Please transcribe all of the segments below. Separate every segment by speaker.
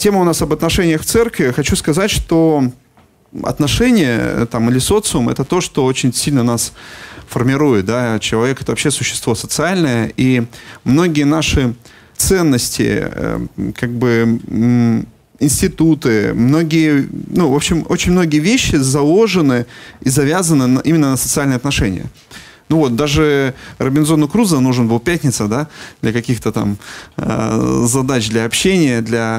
Speaker 1: тема у нас об отношениях в церкви. Хочу сказать, что отношения там, или социум – это то, что очень сильно нас формирует. Да? Человек – это вообще существо социальное, и многие наши ценности, как бы институты, многие, ну, в общем, очень многие вещи заложены и завязаны именно на социальные отношения. Ну вот, даже Робинзону Крузо нужен был пятница, да, для каких-то там задач, для общения,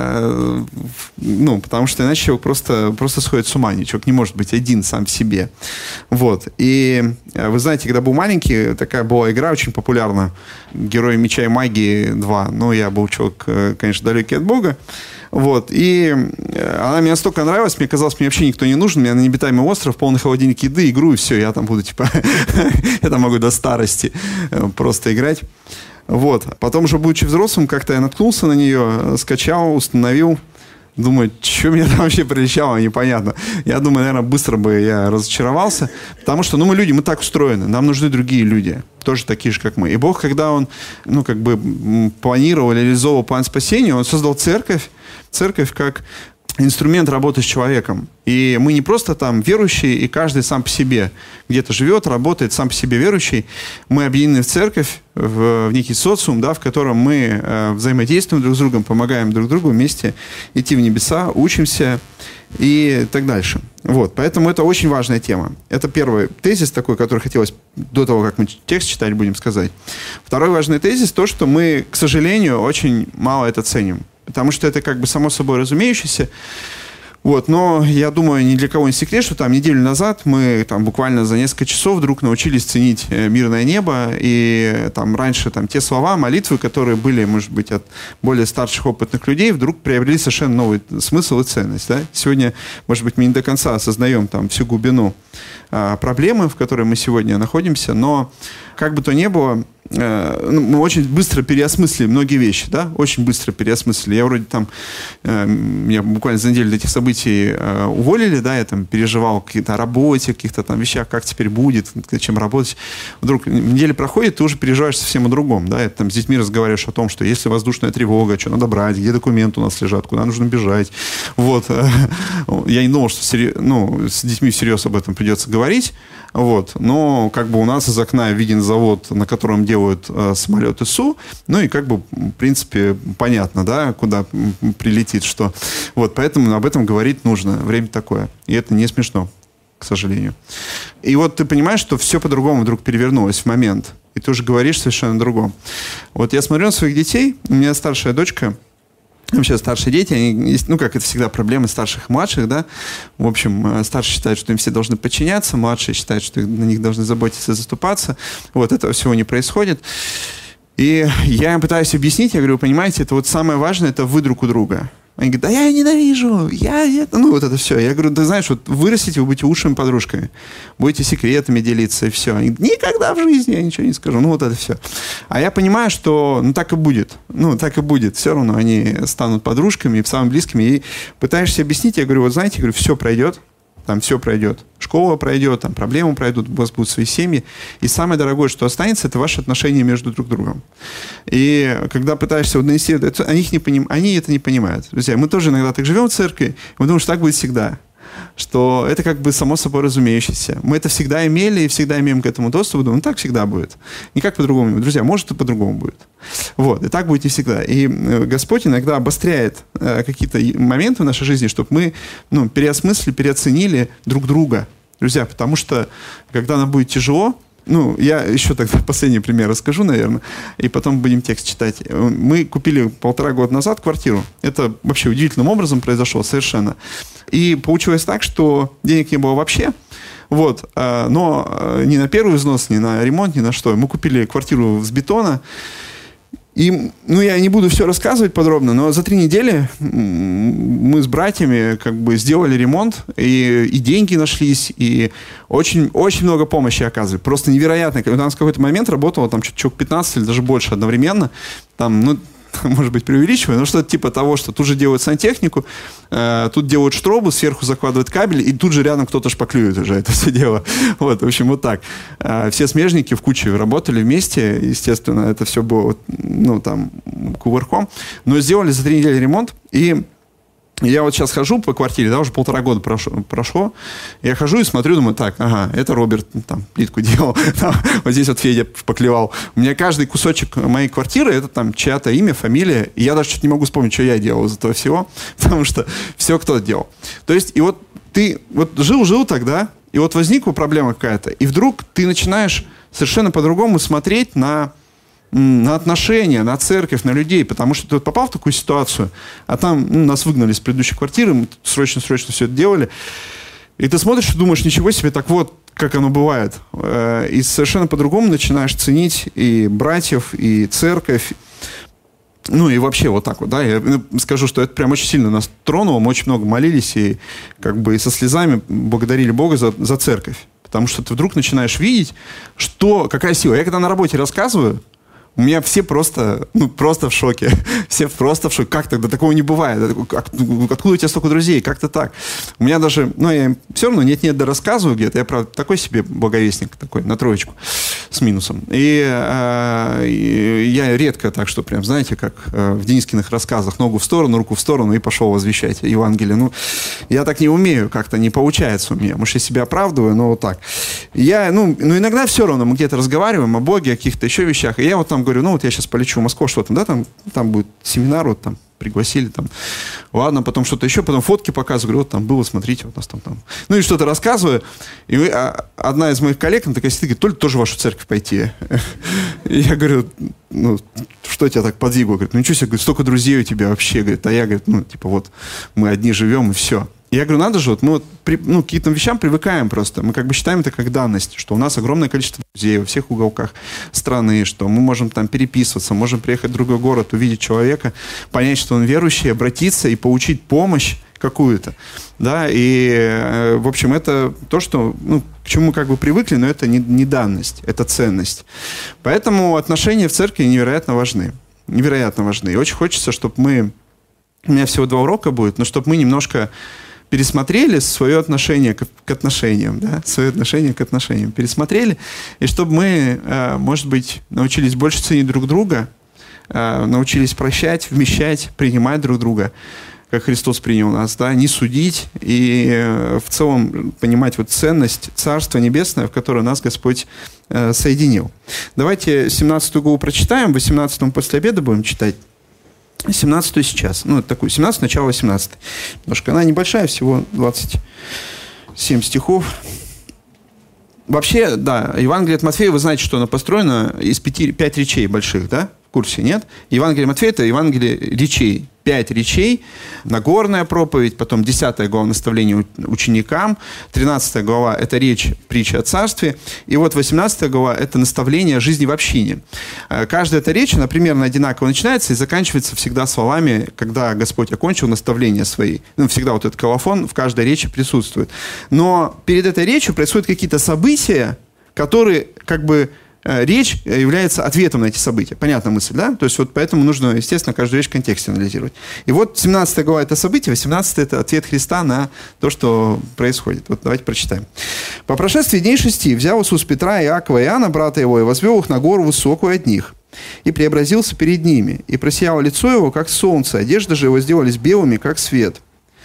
Speaker 1: потому что иначе человек просто сходит с ума. Человек не может быть один сам в себе. Вот. И вы знаете, когда был маленький, такая была игра очень популярна, «Герои меча и магии 2». Ну, я был человек, конечно, далекий от Бога. Вот, и она мне настолько нравилась, мне казалось, мне вообще никто не нужен, у меня на необитаемый остров, полный холодильник еды, игру, и все, я там буду, типа, я там могу до старости просто играть. Вот, потом уже, будучи взрослым, как-то я наткнулся на нее, скачал, установил, думаю, что меня там вообще приличало, непонятно. Я думаю, наверное, быстро бы я разочаровался, потому что, мы люди, мы так устроены, нам нужны другие люди, тоже такие же, как мы. И Бог, когда Он, планировал, реализовал план спасения, Он создал церковь как инструмент работы с человеком. И мы не просто там верующие, и каждый сам по себе где-то живет, работает, сам по себе верующий. Мы объединены в церковь, в некий социум, да, в котором мы взаимодействуем друг с другом, помогаем друг другу вместе идти в небеса, учимся и так дальше. Вот, поэтому это очень важная тема. Это первый тезис такой, который хотелось до того, как мы текст читать будем, сказать. Второй важный тезис, то, что мы, к сожалению, очень мало это ценим. Потому что это как бы само собой разумеющееся. Вот, но я думаю, ни для кого не секрет, что там неделю назад мы там буквально за несколько часов вдруг научились ценить мирное небо. И там раньше там те слова, молитвы, которые были, может быть, от более старших опытных людей, вдруг приобрели совершенно новый смысл и ценность. Да? Сегодня, может быть, мы не до конца осознаем там всю глубину проблемы, в которой мы сегодня находимся, но как бы то ни было, мы очень быстро переосмыслили многие вещи, да, очень быстро переосмыслили. Я вроде там, меня буквально за неделю до этих событий уволили, да, я там переживал какие-то о работе, каких-то там вещах, как теперь будет, чем работать. Вдруг неделя проходит, ты уже переживаешь совсем о другом, да, там с детьми разговариваешь о том, что если воздушная тревога, что надо брать, где документы у нас лежат, куда нужно бежать. Вот. Я не думал, что с детьми всерьез об этом придется говорить, вот, но как бы у нас из окна виден завод, на котором делают самолеты Су, ну и как бы, в принципе, понятно, да, куда прилетит, что. Вот, поэтому об этом говорить нужно. Время такое. И это не смешно, к сожалению. И вот ты понимаешь, что все по-другому вдруг перевернулось в момент. И ты уже говоришь совершенно другом. Вот я смотрю на своих детей, у меня старшая дочка, вообще старшие дети, они есть, как это всегда проблемы старших и младших, да. В общем, старшие считают, что им все должны подчиняться, младшие считают, что на них должны заботиться и заступаться. Вот этого всего не происходит. И я им пытаюсь объяснить, я говорю, понимаете, это вот самое важное, это вы друг у друга. Они говорят, да я ненавижу, вот это все. Я говорю, ты знаешь, вот вырастите, вы будете лучшими подружками, будете секретами делиться, и все. Они говорят, никогда в жизни я ничего не скажу, вот это все. А я понимаю, что, так и будет, так и будет. Все равно они станут подружками, самыми близкими. И пытаешься объяснить, я говорю, вот знаете, все пройдет. Там все пройдет. Школа пройдет, там проблемы пройдут, у вас будут свои семьи. И самое дорогое, что останется, это ваши отношения между друг другом. И когда пытаешься донести это, они это не понимают. Друзья, мы тоже иногда так живем в церкви, мы думаем, что так будет всегда. Что это как бы само собой разумеющееся. Мы это всегда имели и всегда имеем к этому доступ. Думаем, так всегда будет. Никак по-другому. Друзья, может и по-другому будет. Вот. И так будет не всегда. И Господь иногда обостряет какие-то моменты в нашей жизни, чтобы мы переосмыслили, переоценили друг друга. Друзья, потому что когда нам будет тяжело, я еще тогда последний пример расскажу, наверное, и потом будем текст читать. Мы купили 1,5 года назад квартиру. Это вообще удивительным образом произошло совершенно. И получилось так, что денег не было вообще. Вот. Но ни на первый взнос, ни на ремонт, ни на что. Мы купили квартиру из бетона. И, я не буду все рассказывать подробно, но за 3 недели мы с братьями сделали ремонт, и деньги нашлись, и очень, очень много помощи оказывали. Просто невероятно. У нас в какой-то момент работало там человек 15 или даже больше одновременно. Там, может быть, преувеличиваю, но что-то типа того, что тут же делают сантехнику, тут делают штробу, сверху закладывают кабель, и тут же рядом кто-то шпаклюет уже это все дело. Вот, в общем, вот так. Все смежники в куче работали вместе, естественно, это все было, кувырком. Но сделали за 3 недели ремонт, и Я вот сейчас хожу по квартире, да, уже 1,5 года прошло. Я хожу и смотрю, думаю, так, ага, это Роберт там плитку делал, вот здесь вот Федя поклевал. У меня каждый кусочек моей квартиры, это там чья-то имя, фамилия. И я даже что-то не могу вспомнить, что я делал из этого всего, потому что все кто-то делал. То есть, и вот ты вот жил тогда, и вот возникла проблема какая-то, и вдруг ты начинаешь совершенно по-другому смотреть на отношения, на церковь, на людей, потому что ты вот попал в такую ситуацию, а там нас выгнали с предыдущей квартиры, мы срочно все это делали, и ты смотришь и думаешь, ничего себе, так вот, как оно бывает. И совершенно по-другому начинаешь ценить и братьев, и церковь, ну и вообще вот так вот, да, я скажу, что это прям очень сильно нас тронуло, мы очень много молились и как бы и со слезами благодарили Бога за церковь, потому что ты вдруг начинаешь видеть, какая сила. Я когда на работе рассказываю, у меня все просто в шоке. Все просто в шоке. Как тогда? Такого не бывает. Откуда у тебя столько друзей? Как-то так. У меня даже... я им все равно нет-нет да рассказываю где-то. Я, правда, такой себе благовестник, такой, на 3 с минусом. И я редко так, что прям, знаете, как в Денискиных рассказах, ногу в сторону, руку в сторону и пошел возвещать Евангелие. Я так не умею, как-то не получается у меня. Может, я себя оправдываю, но вот так. Я, иногда все равно мы где-то разговариваем о Боге, о каких-то еще вещах. И я вот там говорю, я сейчас полечу в Москву, что там, да, там будет семинар, вот там пригласили, там, ладно, потом что-то еще, потом фотки показываю, говорю, вот там было, смотрите, вот нас там. И что-то рассказываю, и одна из моих коллег, она такая сидит, говорит, тоже в вашу церковь пойти. И я говорю, что тебя так подвигло? Говорит, ничего себе, говорит, столько друзей у тебя вообще, говорит, а я, говорит, вот мы одни живем, и все. Я говорю, надо же, вот мы к каким-то вещам привыкаем просто. Мы как бы считаем это как данность, что у нас огромное количество друзей во всех уголках страны, что мы можем там переписываться, можем приехать в другой город, увидеть человека, понять, что он верующий, обратиться и получить помощь какую-то. Да, и, в общем, это то, что, к чему мы как бы привыкли, но это не данность, это ценность. Поэтому отношения в церкви невероятно важны. Невероятно важны. И очень хочется, чтобы у меня всего 2 урока будет, но чтобы мы немножко пересмотрели свое отношение к отношениям, да, свое отношение к отношениям, пересмотрели, и чтобы мы, может быть, научились больше ценить друг друга, научились прощать, вмещать, принимать друг друга, как Христос принял нас, да, не судить и в целом понимать вот ценность Царства Небесного, в которое нас Господь соединил. Давайте 17 главу прочитаем, 18 после обеда будем читать. 17-ю сейчас. Такую, 17, начало 18. Немножко она небольшая, всего 27 стихов. Вообще, да, Евангелие от Матфея, вы знаете, что оно построено из 5 речей больших, да? В курсе, нет? Евангелие Матфея – это Евангелие речей. 5 речей, Нагорная проповедь, потом 10 глава наставление ученикам, 13 глава – это речь, притча о царстве, и вот 18 глава – это наставление о жизни в общине. Каждая эта речь, она примерно одинаково начинается и заканчивается всегда словами, когда Господь окончил наставления свои. Всегда вот этот колофон в каждой речи присутствует. Но перед этой речью происходят какие-то события, которые как бы речь является ответом на эти события. Понятная мысль, да? То есть вот поэтому нужно, естественно, каждую речь в контексте анализировать. И вот 17 глава – это событие, 18 – это ответ Христа на то, что происходит. Вот давайте прочитаем. «По прошествии дней 6 взял Иисус Петра, Иакова и Иоанна, брата его, и возвел их на гору высокую от них, и преобразился перед ними, и просияло лицо его, как солнце, одежды же его сделались белыми, как свет.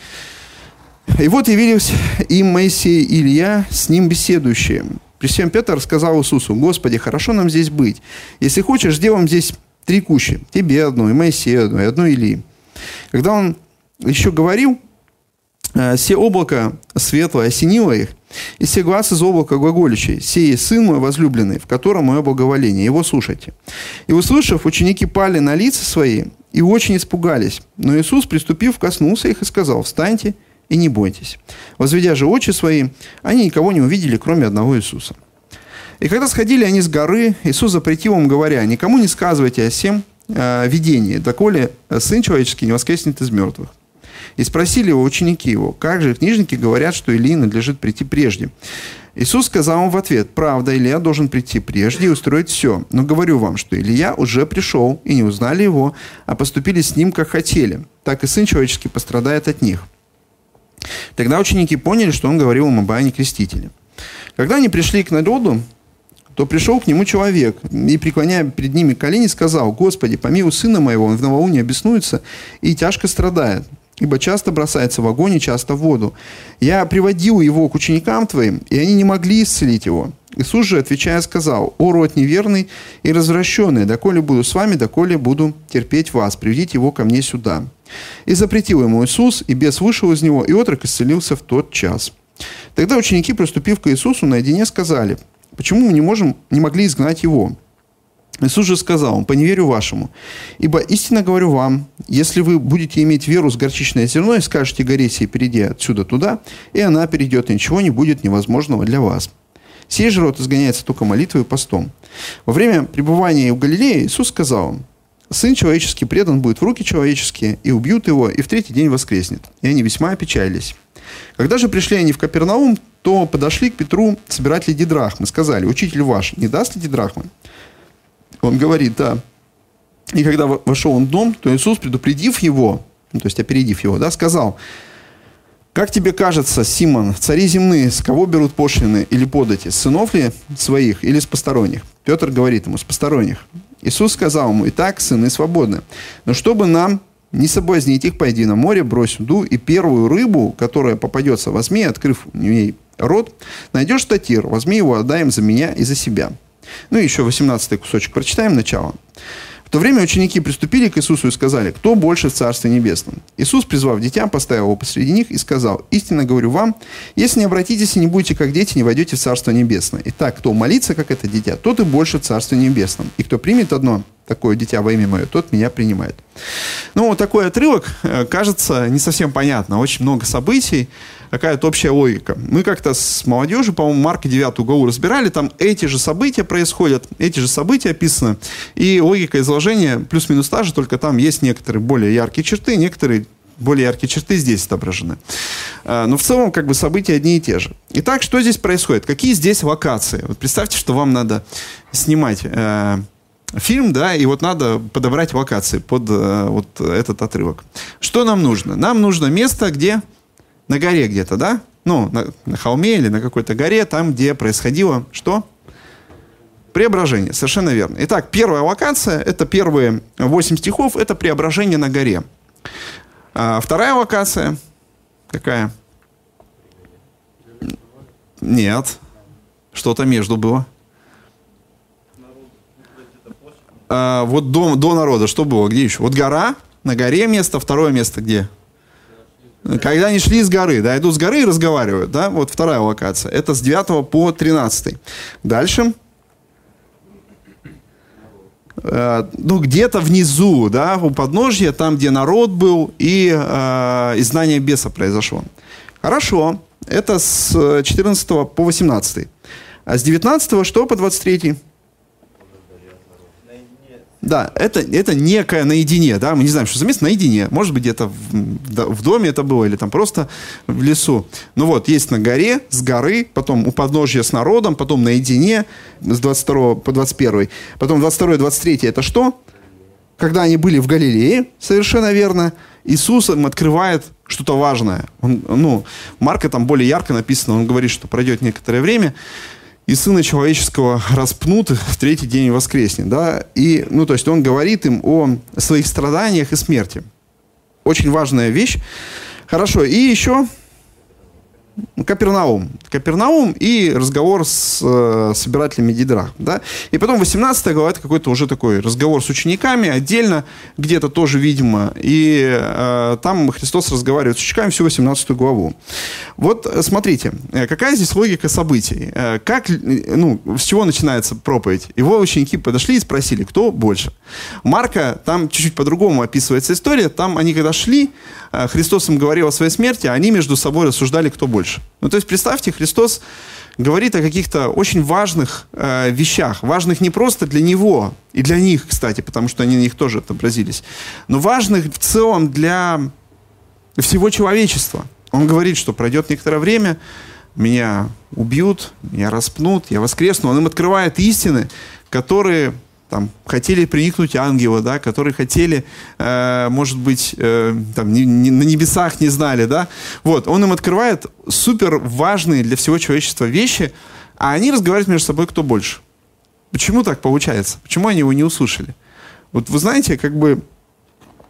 Speaker 1: И вот явились им Моисей и Илья, с ним беседующие. При всем Петр сказал Иисусу: Господи, хорошо нам здесь быть. Если хочешь, сделаем здесь 3 кущи. Тебе одну, и Моисею одну, и одну Илии. Когда он еще говорил, се облако светлое осенило их, и все глаз из облака глаголющий: сей сын мой возлюбленный, в котором мое благоволение, его слушайте. И услышав, ученики пали на лица свои и очень испугались. Но Иисус, приступив, коснулся их и сказал: встаньте и не бойтесь. Возведя же очи свои, они никого не увидели, кроме одного Иисуса. И когда сходили они с горы, Иисус запретил им, говоря: никому не сказывайте о сем видении, доколе Сын Человеческий не воскреснет из мертвых. И спросили его ученики его: как же книжники говорят, что Илии надлежит прийти прежде? Иисус сказал им в ответ: правда, Илия должен прийти прежде и устроить все. Но говорю вам, что Илия уже пришел, и не узнали его, а поступили с ним, как хотели. Так и Сын Человеческий пострадает от них. Тогда ученики поняли, что он говорил им об Иоанне Крестителе. Когда они пришли к народу, то пришел к нему человек, и, преклоняя перед ними колени, сказал: Господи, помилуй сына моего, он в новолуние беснуется и тяжко страдает. ибо часто бросается в огонь и часто в воду. Я приводил его к ученикам твоим, и они не могли исцелить его. Иисус же, отвечая, сказал: о, род неверный и развращенный, доколе буду с вами, доколе буду терпеть вас, приведите его ко мне сюда. И запретил ему Иисус, и бес вышел из него, и отрок исцелился в тот час. Тогда ученики, приступив к Иисусу, наедине сказали: почему мы не могли изгнать его? Иисус же сказал: по неверию вашему. Ибо истинно говорю вам, если вы будете иметь веру с горчичное зерно и скажете горе сей, перейди отсюда туда, и она перейдет, и ничего не будет невозможного для вас. Сей же род изгоняется только молитвой и постом. Во время пребывания в Галилее Иисус сказал: Сын человеческий предан будет в руки человеческие, и убьют его, и в третий день воскреснет. И они весьма опечалились. Когда же пришли они в Капернаум, то подошли к Петру собиратели дидрахмы, сказали: учитель ваш не даст ли дидрахмы? Он говорит: да. И когда вошел он в дом, то Иисус, предупредив его, то есть опередив его, сказал: как тебе кажется, Симон, цари земные, с кого берут пошлины или подати? С сынов ли своих или с посторонних? Петр говорит ему: с посторонних. Иисус сказал ему: итак, сыны свободны. Но чтобы нам не соблазнить их, пойди на море, брось в уду, и первую рыбу, которая попадется, возьми, открыв в ней рот, найдешь статир, возьми его, отдай им за меня и за себя. Ну и еще 18-й кусочек прочитаем начало. В то время ученики приступили к Иисусу и сказали: кто больше в Царстве Небесном? Иисус, призвав дитя, поставил его посреди них и сказал: истинно говорю вам, если не обратитесь и не будете как дети, не войдете в Царство Небесное. Итак, кто молится, как это дитя, тот и больше в Царстве Небесном. И кто примет одно такое дитя во имя мое, тот меня принимает. Ну, вот такой отрывок кажется не совсем понятно. Очень много событий, какая-то общая логика. Мы как-то с молодежью, по-моему, Марка 9 главу разбирали, там эти же события происходят, эти же события описаны, и логика изложения плюс-минус та же, только там есть некоторые более яркие черты, некоторые более яркие черты здесь отображены. Но в целом, как бы, события одни и те же. Итак, что здесь происходит? Какие здесь локации? Вот представьте, что вам надо снимать фильм, и вот надо подобрать локации под вот этот отрывок. Что нам нужно? Нам нужно место, где на горе где-то, да? Ну, на холме или на какой-то горе, там, где происходило что? Преображение, совершенно верно. Итак, первая локация, это первые 8 стихов, это преображение на горе. Вторая локация, какая? Нет, что-то между было. Вот до народа, что было, где еще? Вот гора, на горе место, второе место где? Когда они шли с горы, идут с горы и разговаривают, вот вторая локация. Это с 9 по 13. Дальше. Где-то внизу, у подножья, там, где народ был, и изгнание беса произошло. Хорошо, это с 14 по 18. А с 19 что по 23? Да, это некое наедине, мы не знаем, что за место, наедине. Может быть, где-то в доме это было, или там просто в лесу. Ну вот, есть на горе, с горы, потом у подножья с народом, потом наедине, с 22 по 21. Потом 22 и 23 это что? Когда они были в Галилее, совершенно верно, Иисус им открывает что-то важное. Марка там более ярко написано, он говорит, что пройдет некоторое время, и Сына Человеческого распнут, в третий день воскреснет. И, то есть он говорит им о своих страданиях и смерти. Очень важная вещь. Хорошо, и еще Капернаум. Капернаум и разговор с собирателями дидрахм. И потом 18 глава, это какой-то уже такой разговор с учениками, отдельно, где-то тоже, видимо. И там Христос разговаривает с учениками всю 18 главу. Вот смотрите, какая здесь логика событий. С чего начинается проповедь? Его ученики подошли и спросили, кто больше. Марка, там чуть-чуть по-другому описывается история. Там они когда шли, Христос им говорил о своей смерти, а они между собой рассуждали, кто больше. То есть, представьте, Христос говорит о каких-то очень важных вещах, важных не просто для Него, и для них, кстати, потому что они на них тоже отобразились, но важных в целом для всего человечества. Он говорит, что пройдет некоторое время, меня убьют, меня распнут, я воскресну. Он им открывает истины, которые хотели проникнуть ангелы, которые хотели, может быть, на небесах не знали, Вот, он им открывает супер важные для всего человечества вещи, а они разговаривают между собой, кто больше. Почему так получается? Почему они его не услышали? Вот вы знаете,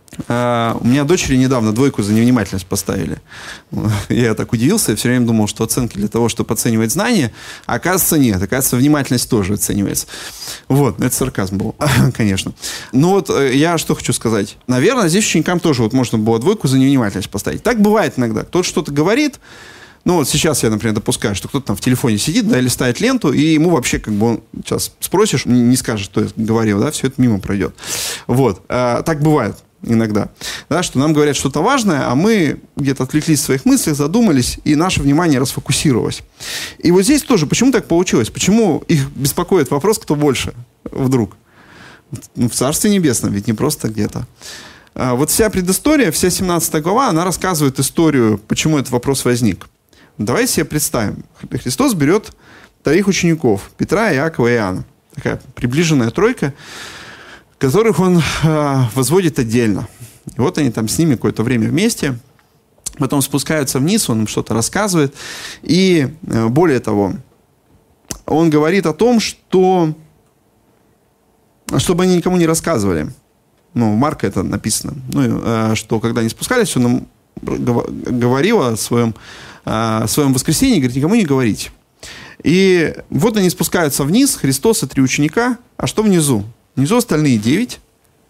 Speaker 1: У меня дочери недавно 2 за невнимательность поставили. Я так удивился, я все время думал, что оценки для того, чтобы оценивать знания, а оказывается нет. Оказывается, внимательность тоже оценивается. Вот, это сарказм был, конечно. Ну вот я что хочу сказать. Наверное, здесь ученикам тоже вот можно было 2 за невнимательность поставить. Так бывает иногда. Кто-то что-то говорит. Ну вот сейчас я, например, допускаю, что кто-то там в телефоне сидит, да, листает ленту, и ему вообще как бы он сейчас спросишь, не скажет, что я говорил, да, все это мимо пройдет. Вот. Так бывает иногда, да, что нам говорят что-то важное, а мы где-то отвлеклись в своих мыслях, задумались, и наше внимание расфокусировалось. И вот здесь тоже, почему так получилось? Почему их беспокоит вопрос, кто больше вдруг? В Царстве Небесном, ведь не просто где-то. Вот вся предыстория, вся 17 глава, она рассказывает историю, почему этот вопрос возник. Давайте себе представим. Христос берет 3 учеников, Петра, Иакова и Иоанна. Такая приближенная тройка, которых он возводит отдельно. И вот они там с ними какое-то время вместе. Потом спускаются вниз, он им что-то рассказывает. И более того, он говорит о том, что чтобы они никому не рассказывали. Ну, у Марка это написано. Ну, что когда они спускались, он им говорил о своем воскресении, говорит, никому не говорите. И вот они спускаются вниз, Христос и 3 ученика. А что внизу? Внизу остальные 9.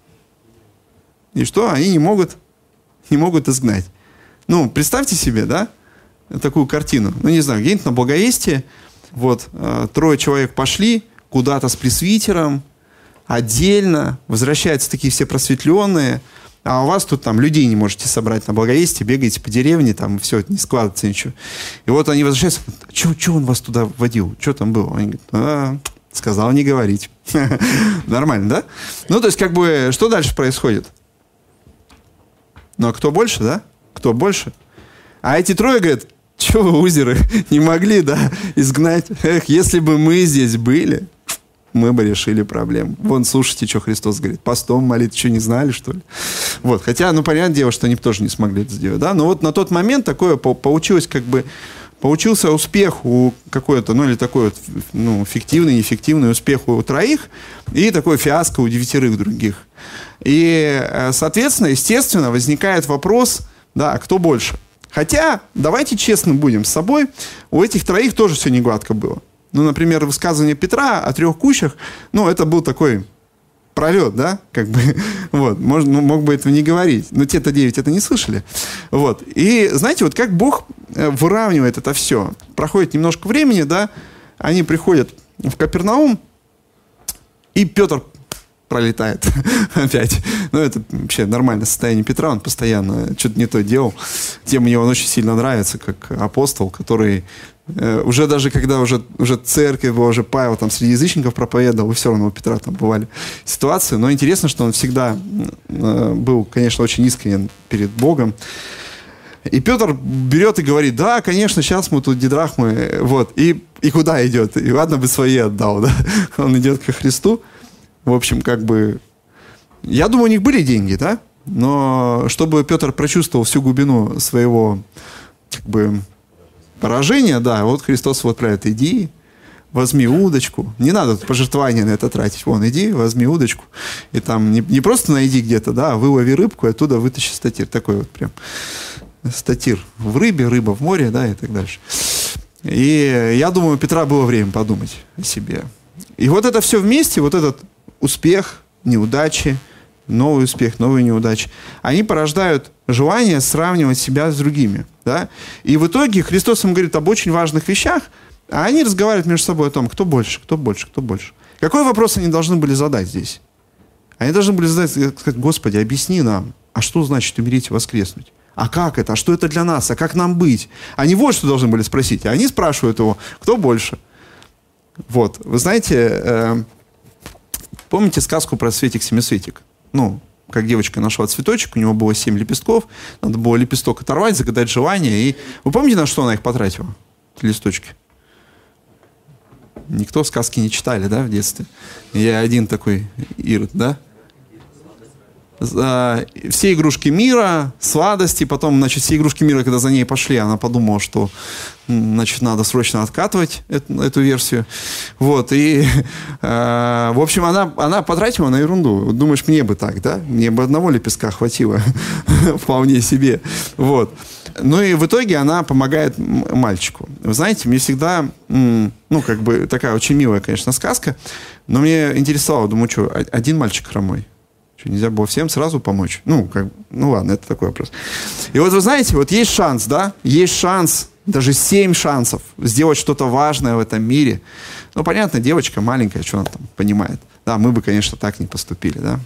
Speaker 1: И что? Они не могут изгнать. Ну, представьте себе, да, такую картину. Ну, не знаю, где-нибудь на Благовестии. Вот, 3 человек пошли куда-то с пресвитером, отдельно, возвращаются такие все просветленные, а у вас тут там людей не можете собрать на Благовестии, бегаете по деревне, там все, это не складывается ничего. И вот они возвращаются, что он вас туда водил? Что там было? Они говорят, сказал не говорить. Нормально, да? Ну, то есть, как бы, что дальше происходит? Ну, а кто больше, да? Кто больше? А эти 3 говорят, что вы, узеры, не могли, да, изгнать? Эх, если бы мы здесь были, мы бы решили проблему. Вон, слушайте, что Христос говорит. Постом молить, что не знали, что ли? Вот. Хотя, ну, понятное дело, что они тоже не смогли это сделать, да? Но вот на тот момент такое получилось, как бы, получился успех у какой-то, ну, или такой вот, ну, фиктивный, неэффективный успех у 3, и такой фиаско у 9 других. И, соответственно, естественно, возникает вопрос, да, а кто больше? Хотя, давайте честно будем с собой, у этих 3 тоже все не гладко было. Ну, например, высказывание Петра о 3 кущах, ну, это был такой пролет, да, как бы, вот, мог бы этого не говорить, но те-то 9 это не слышали, вот, и, знаете, вот как Бог выравнивает это все, проходит немножко времени, да, они приходят в Капернаум, и Петр пролетает опять. Ну, это вообще нормальное состояние Петра, он постоянно что-то не то делал, тем мне он очень сильно нравится, как апостол, который уже даже когда уже церковь была, уже Павел там среди язычников проповедовал, и все равно у Петра там бывали ситуации. Но интересно, что он всегда был, конечно, очень искренен перед Богом. И Петр берет и говорит, да, конечно, сейчас мы тут дидрахмы, вот. И куда идет? И ладно бы свои отдал, да. Он идет ко Христу. В общем, как бы, я думаю, у них были деньги, да. Но чтобы Петр прочувствовал всю глубину своего, как бы, поражение, да, вот Христос вот про это, иди, возьми удочку, не надо пожертвования на это тратить, вон, иди, возьми удочку, и там не просто найди где-то, да, а вылови рыбку, и оттуда вытащи статир, такой вот прям статир в рыбе, рыба в море, да, и так дальше. И я думаю, у Петра было время подумать о себе. И вот это все вместе, вот этот успех, неудачи, новый успех, новые неудачи, они порождают желание сравнивать себя с другими. Да? И в итоге Христос им говорит об очень важных вещах, а они разговаривают между собой о том, кто больше, кто больше, кто больше. Какой вопрос они должны были задать здесь? Они должны были сказать, Господи, объясни нам, а что значит умереть и воскреснуть? А как это? А что это для нас? А как нам быть? Они вот что должны были спросить. А они спрашивают его, кто больше? Вот. Вы знаете, помните сказку про Светик-семисветик? Ну, как девочка нашла цветочек, у него было 7 лепестков, надо было лепесток оторвать, загадать желание. И вы помните, на что она их потратила? Листочки. Никто сказки не читали, да, в детстве? Я один такой Ирод, да? все игрушки мира, сладости, потом, значит, все игрушки мира, когда за ней пошли, она подумала, что, значит, надо срочно откатывать эту версию. Вот, и, в общем, она потратила на ерунду. Думаешь, мне бы так, да? Мне бы одного лепестка хватило вполне себе. Вот. Ну и в итоге она помогает мальчику. Вы знаете, мне всегда, ну, как бы, такая очень милая, конечно, сказка, но мне интересовало, думаю, что, один мальчик хромой? Что, нельзя было всем сразу помочь? Ну ладно, это такой вопрос. И вот вы знаете, вот есть шанс, да? Есть шанс, даже 7 шансов сделать что-то важное в этом мире. Ну, понятно, девочка маленькая, что она там понимает. Да, мы бы, конечно, так не поступили, да?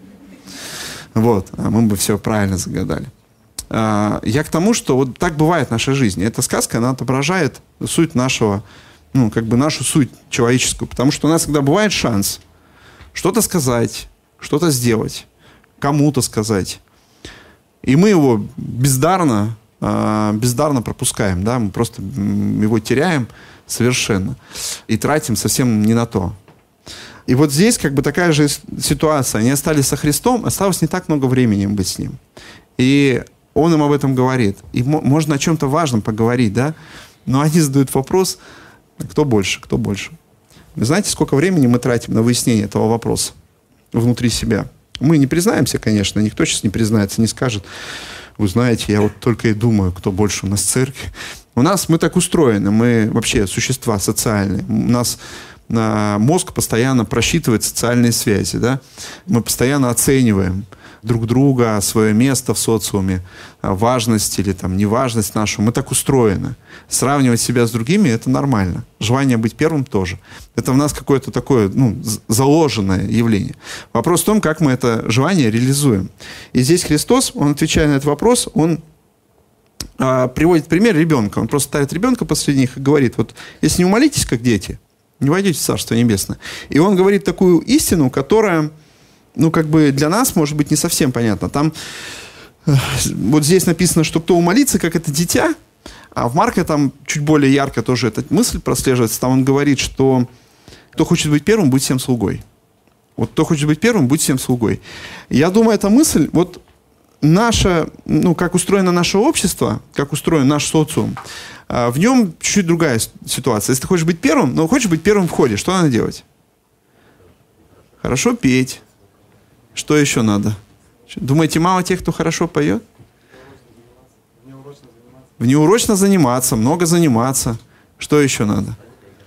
Speaker 1: Вот, а мы бы все правильно загадали. Я к тому, что вот так бывает в нашей жизни. Эта сказка, она отображает суть нашего, ну, как бы нашу суть человеческую. Потому что у нас всегда бывает шанс что-то сказать, что-то сделать, кому-то сказать. И мы его бездарно пропускаем, да, мы просто его теряем совершенно и тратим совсем не на то. И вот здесь как бы такая же ситуация. Они остались со Христом, осталось не так много времени быть с Ним. И Он им об этом говорит. И можно о чем-то важном поговорить, да, но они задают вопрос, кто больше, кто больше. Вы знаете, сколько времени мы тратим на выяснение этого вопроса внутри себя? Мы не признаемся, конечно, никто сейчас не признается, не скажет, вы знаете, я вот только и думаю, кто больше у нас в церкви. Мы так устроены, мы вообще существа социальные. У нас мозг постоянно просчитывает социальные связи, да? Мы постоянно оцениваем друг друга, свое место в социуме, важность или там неважность нашу. Мы так устроены. Сравнивать себя с другими – это нормально. Желание быть первым тоже. Это в нас какое-то такое, заложенное явление. Вопрос в том, как мы это желание реализуем. И здесь Христос, Он, отвечая на этот вопрос, Он приводит пример ребенка. Он просто ставит ребенка посреди них и говорит, вот если не умолитесь, как дети, не войдете в Царство Небесное. И Он говорит такую истину, которая, как бы для нас, может быть, не совсем понятно. Там вот здесь написано, что кто умолится, как это дитя, а в Марка там чуть более ярко тоже эта мысль прослеживается. Там он говорит, что кто хочет быть первым, будь всем слугой. Вот кто хочет быть первым, будь всем слугой. Я думаю, эта мысль, вот наша, как устроено наше общество, как устроен наш социум, в нем чуть-чуть другая ситуация. Если ты хочешь быть первым, но хочешь быть первым в ходе, что надо делать? Хорошо петь. Что еще надо? Думаете, мало тех, кто хорошо поет? Внеурочно заниматься, много заниматься. Что еще надо?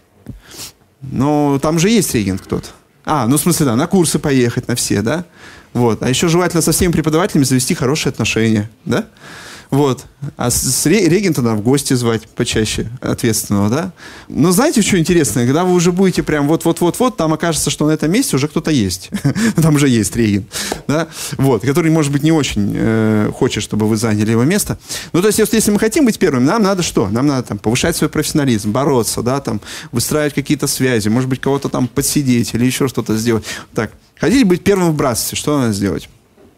Speaker 1: Там же есть регент кто-то. В смысле, да, на курсы поехать, на все, да? Вот. А еще желательно со всеми преподавателями завести хорошие отношения, да? Вот. А с регента надо в гости звать почаще ответственного, да? Но знаете, что интересно? Когда вы уже будете прям вот-вот-вот-вот, там окажется, что на этом месте уже кто-то есть. Там уже есть регент, да? Вот. Который, может быть, не очень хочет, чтобы вы заняли его место. То есть, если мы хотим быть первыми, нам надо что? Нам надо там повышать свой профессионализм, бороться, да, там, выстраивать какие-то связи, может быть, кого-то там подсидеть или еще что-то сделать. Так. Хотите быть первым в братстве, что надо сделать?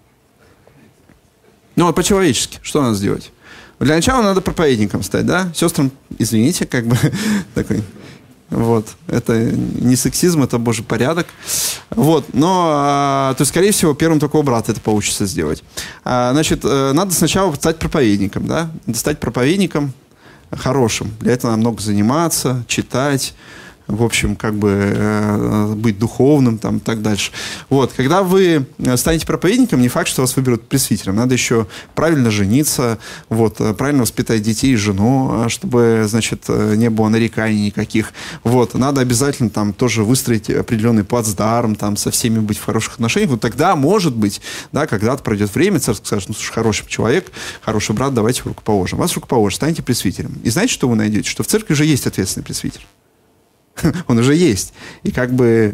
Speaker 1: По-человечески, что надо сделать? Для начала надо проповедником стать, да? Сестрам, извините, как бы такой. Вот. Это не сексизм, это Божий порядок. Вот. То есть, скорее всего, первым такого брата это получится сделать. Надо сначала стать проповедником, да? Надо стать проповедником хорошим. Для этого надо много заниматься, читать. В общем, как бы быть духовным там, и так дальше. Вот. Когда вы станете проповедником, не факт, что вас выберут пресвитером. Надо еще правильно жениться, вот, правильно воспитать детей и жену, чтобы, не было нареканий никаких. Вот. Надо обязательно там тоже выстроить определенный плацдарм, там, со всеми быть в хороших отношениях. Вот тогда, может быть, да, когда-то пройдет время, царь скажет, слушай, хороший человек, хороший брат, давайте рукоположим. Вас рукоположат, станете пресвитером. И знаете, что вы найдете? Что в церкви уже есть ответственный пресвитер. Он уже есть. И как бы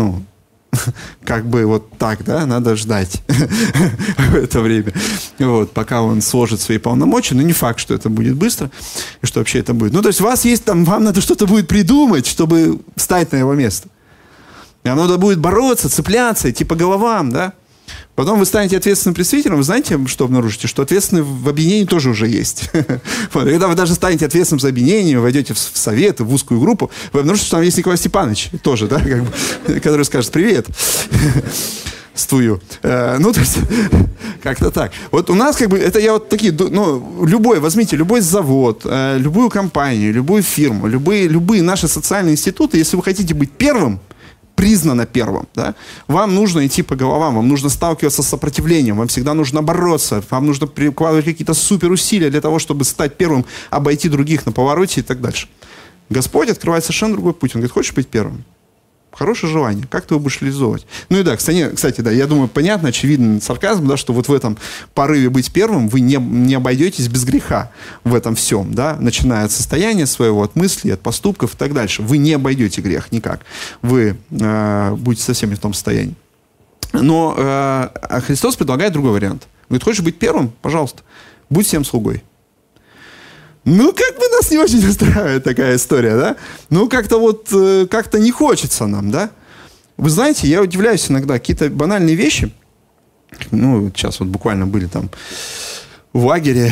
Speaker 1: вот так, да, надо ждать в это время. Вот, пока он сложит свои полномочия. Но не факт, что это будет быстро, и что вообще это будет. То есть у вас есть там, вам надо что-то будет придумать, чтобы встать на его место. И оно надо будет бороться, цепляться, идти по головам, да. Потом вы станете ответственным пресвитером, вы знаете, что обнаружите? Что ответственный в объединении тоже уже есть. Когда вы даже станете ответственным за объединение, войдете в совет, в узкую группу, вы обнаружите, что там есть Николай Степанович тоже, да, который скажет «Привет». стую. Ну, то есть, как-то так. Вот у нас как бы, это я вот такие, ну, возьмите любой завод, любую компанию, любую фирму, любые наши социальные институты, если вы хотите быть первым, признано первым, да, вам нужно идти по головам, вам нужно сталкиваться с сопротивлением, вам всегда нужно бороться, вам нужно прикладывать какие-то суперусилия для того, чтобы стать первым, обойти других на повороте и так дальше. Господь открывает совершенно другой путь. Он говорит, хочешь быть первым? Хорошее желание. Как ты его будешь реализовывать? Ну и да, кстати, да, я думаю, понятно, очевидный сарказм, да, что вот в этом порыве быть первым вы не обойдетесь без греха в этом всем, да, начиная от состояния своего, от мыслей, от поступков и так дальше. Вы не обойдете грех никак. Вы будете совсем не в том состоянии. Но Христос предлагает другой вариант. Говорит, хочешь быть первым? Пожалуйста, будь всем слугой. Ну, как бы нас не очень устраивает такая история, да? Ну, как-то вот, как-то не хочется нам, да? Вы знаете, я удивляюсь иногда, какие-то банальные вещи, ну, сейчас вот буквально были там в лагере,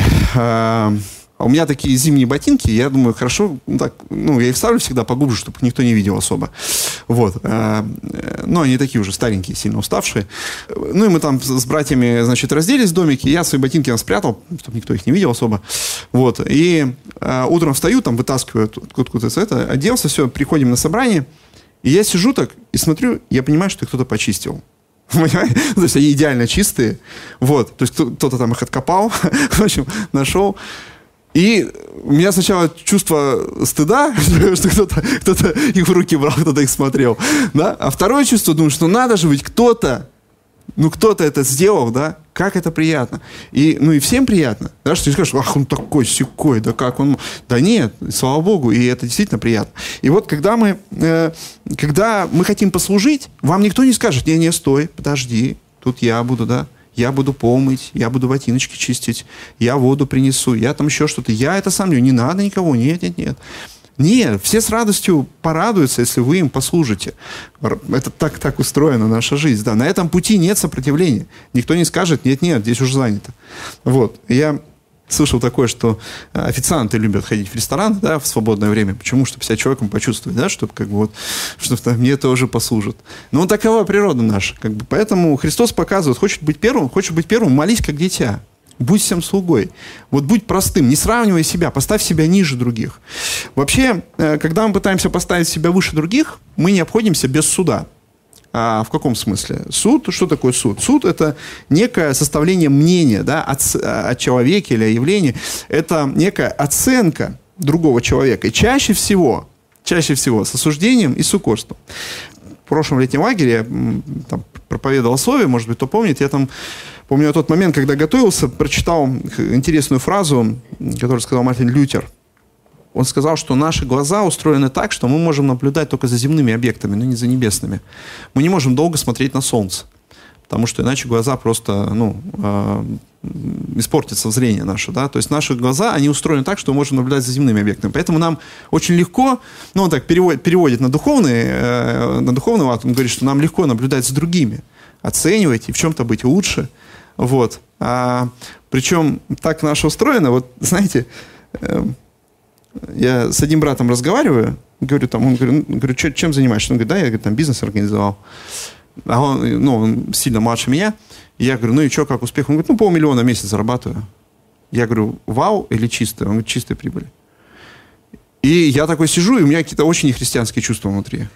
Speaker 1: у меня такие зимние ботинки, я думаю, хорошо, так, ну, я их ставлю всегда поглубже, чтобы никто не видел особо. Вот. Но они такие уже старенькие, сильно уставшие. Ну, и мы там с братьями, значит, разделись в домике, я свои ботинки там спрятал, чтобы никто их не видел особо. Вот. И утром встаю, там, вытаскиваю откуда-то это, оделся, все, приходим на собрание, и я сижу так и смотрю, я понимаю, что их кто-то почистил. Понимаете? То есть они идеально чистые. Вот. То есть кто-то там их откопал, в общем, нашел. И у меня сначала чувство стыда, что кто-то их в руки брал, кто-то их смотрел. Да? А второе чувство, думаю, что надо же, ведь кто-то это сделал, да? Как это приятно. И, ну и всем приятно. Да, что ты скажешь, ах, он такой сякой, да как он... Да нет, слава Богу, и это действительно приятно. И вот когда мы хотим послужить, вам никто не скажет, не, стой, подожди, тут я буду, да? Я буду пол мыть, я буду ботиночки чистить, я воду принесу, я там еще что-то. Я это сам делаю. Не надо никого. Нет. Нет, все с радостью порадуются, если вы им послужите. Это так устроена наша жизнь. Да. На этом пути нет сопротивления. Никто не скажет, нет, здесь уже занято. Вот. Я слышал такое, что официанты любят ходить в ресторан, да, в свободное время. Почему? Чтобы себя человеком почувствовать, да, чтобы как бы вот, чтобы мне тоже послужит. Но такова природа наша. Как бы. Поэтому Христос показывает, хочешь быть первым, молись как дитя. Будь всем слугой. Вот будь простым, не сравнивай себя, поставь себя ниже других. Вообще, когда мы пытаемся поставить себя выше других, мы не обходимся без суда. А в каком смысле? Суд, что такое суд? Суд – это некое составление мнения, да, о человеке или о явлении. Это некая оценка другого человека. И чаще всего с осуждением и с укорством. В прошлом летнем лагере я там проповедовал слове, может быть, кто помнит, я там помню тот момент, когда готовился, прочитал интересную фразу, которую сказал Мартин Лютер. Он сказал, что наши глаза устроены так, что мы можем наблюдать только за земными объектами, но не за небесными. Мы не можем долго смотреть на солнце, потому что иначе глаза просто, испортится зрение наше. Да? То есть наши глаза, они устроены так, что мы можем наблюдать за земными объектами. Поэтому нам очень легко, он так переводит на духовный лад, он говорит, что нам легко наблюдать за другими, оценивать и в чем-то быть лучше. Вот. Причем так наше устроено, вот знаете... Я с одним братом разговариваю, говорю, чем занимаешься? Он говорит, я там бизнес организовал. А он сильно младше меня. И я говорю, и что, как успех? Он говорит, 500 000 в месяц зарабатываю. Я говорю, вау или чистая? Он говорит, чистая прибыль. И я такой сижу, и у меня какие-то очень нехристианские чувства внутри.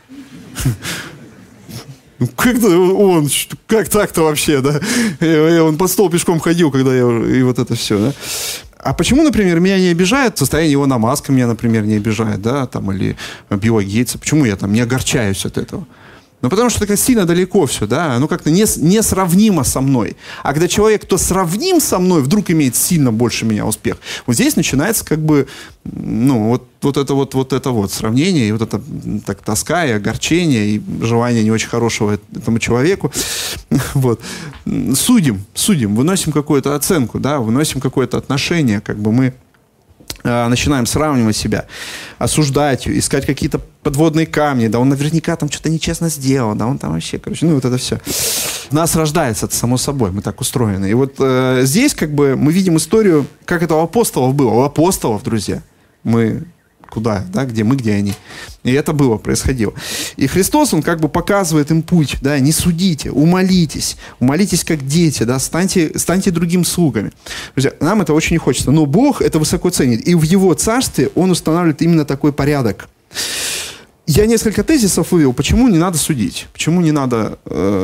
Speaker 1: Как так-то вообще, да? Он под стол пешком ходил, когда и вот это все, да? А почему, например, меня не обижает состояние Илона Маска, меня, например, не обижает, да, там, или Билла Гейтса? Почему я там не огорчаюсь от этого? Ну, потому что это сильно далеко все, да, как-то несравнимо со мной. А когда человек, кто сравним со мной, вдруг имеет сильно больше меня успех, вот здесь начинается как бы, вот это сравнение, и вот это так, тоска и огорчение, и желание не очень хорошего этому человеку. Вот. Судим, выносим какую-то оценку, да, выносим какое-то отношение, как бы мы начинаем сравнивать себя, осуждать, искать какие-то подводные камни, да, он наверняка там что-то нечестно сделал, да, он там вообще, вот это все. В нас рождается это само собой, мы так устроены. И вот здесь как бы мы видим историю, как это у апостолов было. У апостолов, друзья, мы куда, да, где мы, где они. И это происходило. И Христос, Он как бы показывает им путь, да, не судите, умолитесь как дети, да, станьте другим слугами. Друзья, нам это очень не хочется, но Бог это высоко ценит, и в Его царстве Он устанавливает именно такой порядок. Я несколько тезисов вывел, почему не надо судить, почему не надо,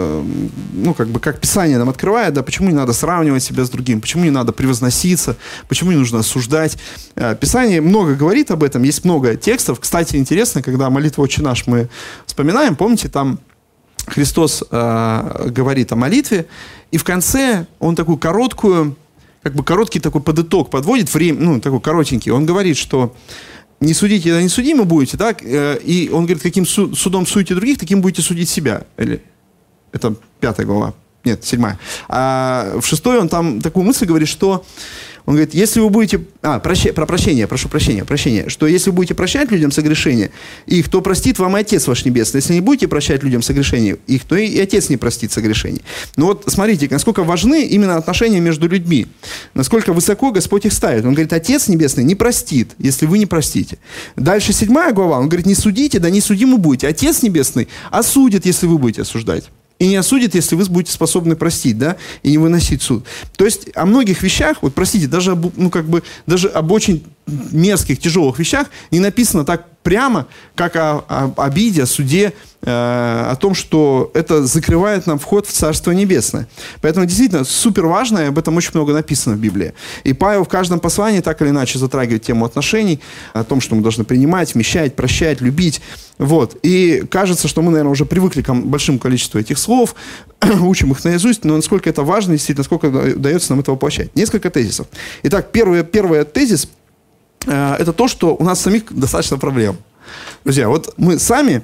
Speaker 1: как Писание нам открывает, да, почему не надо сравнивать себя с другим, почему не надо превозноситься, почему не нужно осуждать. Писание много говорит об этом, есть много текстов. Кстати, интересно, когда молитву «Отче наш» мы вспоминаем, помните, там Христос говорит о молитве, и в конце Он такую короткий такой подыток подводит, такой коротенький, Он говорит, что не судите, да не судимы будете, так? И он говорит, каким судом судите других, таким будете судить себя. Или это 5 глава. Нет, 7. А в 6 он там такую мысль говорит, что он говорит, если вы будете... прошу прощения. Что если вы будете прощать людям согрешения их, то простит вам и Отец ваш Небесный. Если не будете прощать людям согрешения их, то и Отец не простит согрешений. Но вот смотрите, насколько важны именно отношения между людьми. Насколько высоко Господь их ставит. Он говорит, Отец Небесный не простит, если вы не простите. Дальше 7 глава, он говорит, не судите, да не судимы будете. Отец Небесный осудит, если вы будете осуждать. И не осудит, если вы будете способны простить, да, и не выносить суд. То есть о многих вещах, вот простите, даже об очень мерзких, тяжелых вещах не написано так прямо, как о обиде, о суде, о том, что это закрывает нам вход в Царство Небесное. Поэтому действительно супер важно, и об этом очень много написано в Библии. И Павел в каждом послании так или иначе затрагивает тему отношений, о том, что мы должны принимать, вмещать, прощать, любить. Вот. И кажется, что мы, наверное, уже привыкли к большому количеству этих слов, учим их наизусть, но насколько это важно, действительно, насколько удается нам это воплощать. Несколько тезисов. Итак, первый тезис – это то, что у нас самих достаточно проблем. Друзья, вот у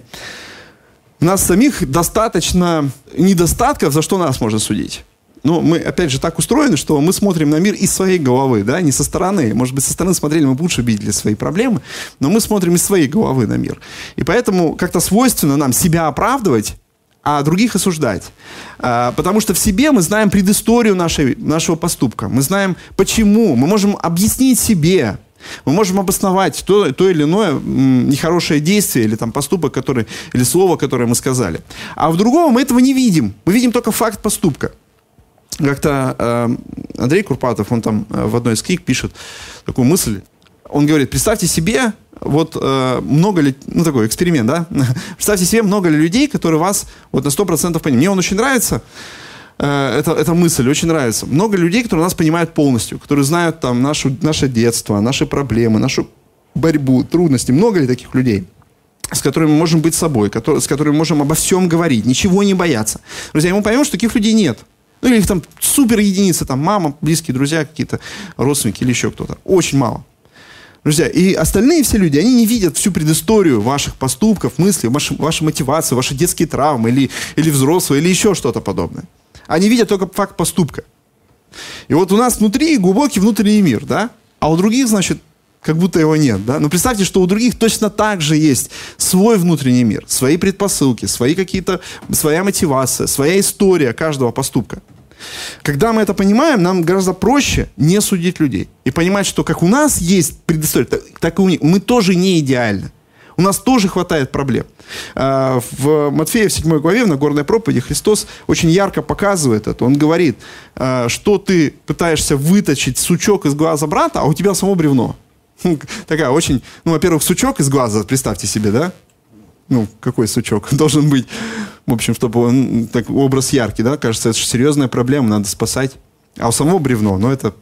Speaker 1: нас самих достаточно недостатков, за что нас можно судить. Ну, мы, опять же, так устроены, что мы смотрим на мир из своей головы, да, не со стороны. Может быть, со стороны смотрели, мы бы лучше видели свои проблемы, но мы смотрим из своей головы на мир. И поэтому как-то свойственно нам себя оправдывать, а других осуждать. Потому что в себе мы знаем предысторию нашего поступка. Мы знаем, почему. Мы можем объяснить себе. Мы можем обосновать то или иное нехорошее действие или там поступок, или слово, которое мы сказали. А в другом мы этого не видим. Мы видим только факт поступка. Как-то Андрей Курпатов, он там в одной из книг пишет такую мысль. Он говорит, представьте себе, такой эксперимент, да? Представьте себе, много ли людей, которые вас на 100% понимают. Мне он очень нравится. Эта мысль очень нравится. Много людей, которые нас понимают полностью, которые знают там наше детство, наши проблемы, нашу борьбу, трудности. Много ли таких людей, с которыми мы можем быть собой, с которыми мы можем обо всем говорить, ничего не бояться? Друзья, мы поймем, что таких людей нет. Или их там супер единицы, там мама, близкие друзья, какие-то родственники или еще кто-то. Очень мало. Друзья, и остальные все люди, они не видят всю предысторию ваших поступков, мыслей, вашей мотивации, ваши детские травмы или взрослые, или еще что-то подобное. Они видят только факт поступка. И вот у нас внутри глубокий внутренний мир, да? А у других, значит, как будто его нет, да? Но представьте, что у других точно так же есть свой внутренний мир, свои предпосылки, своя мотивация, своя история каждого поступка. Когда мы это понимаем, нам гораздо проще не судить людей. И понимать, что как у нас есть предыстория, так и у них. Мы тоже не идеальны. У нас тоже хватает проблем. В Матфея, в 7 главе, в Нагорной проповеди, Христос очень ярко показывает это. Он говорит, что ты пытаешься вытащить сучок из глаза брата, а у тебя само бревно. Такая очень... во-первых, сучок из глаза, представьте себе, да? Какой сучок должен быть? В общем, чтобы он... образ яркий, да? Кажется, это же серьезная проблема, надо спасать. А у самого бревно, это...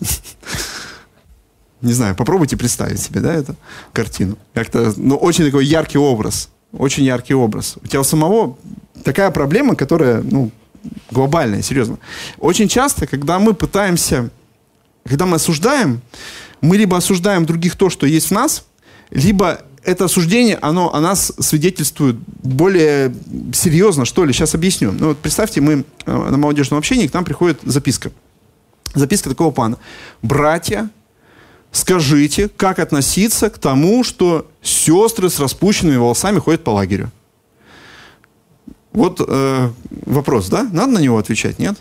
Speaker 1: Не знаю, попробуйте представить себе, да, эту картину. Как-то, очень такой яркий образ. Очень яркий образ. У тебя у самого такая проблема, которая, глобальная, серьезно. Очень часто, когда мы осуждаем, мы либо осуждаем других то, что есть в нас, либо это осуждение, оно о нас свидетельствует более серьезно, что ли. Сейчас объясню. Представьте, мы на молодежном общении, к нам приходит записка. Записка такого плана. Братья, скажите, как относиться к тому, что сестры с распущенными волосами ходят по лагерю? Вопрос, да? Надо на него отвечать, нет?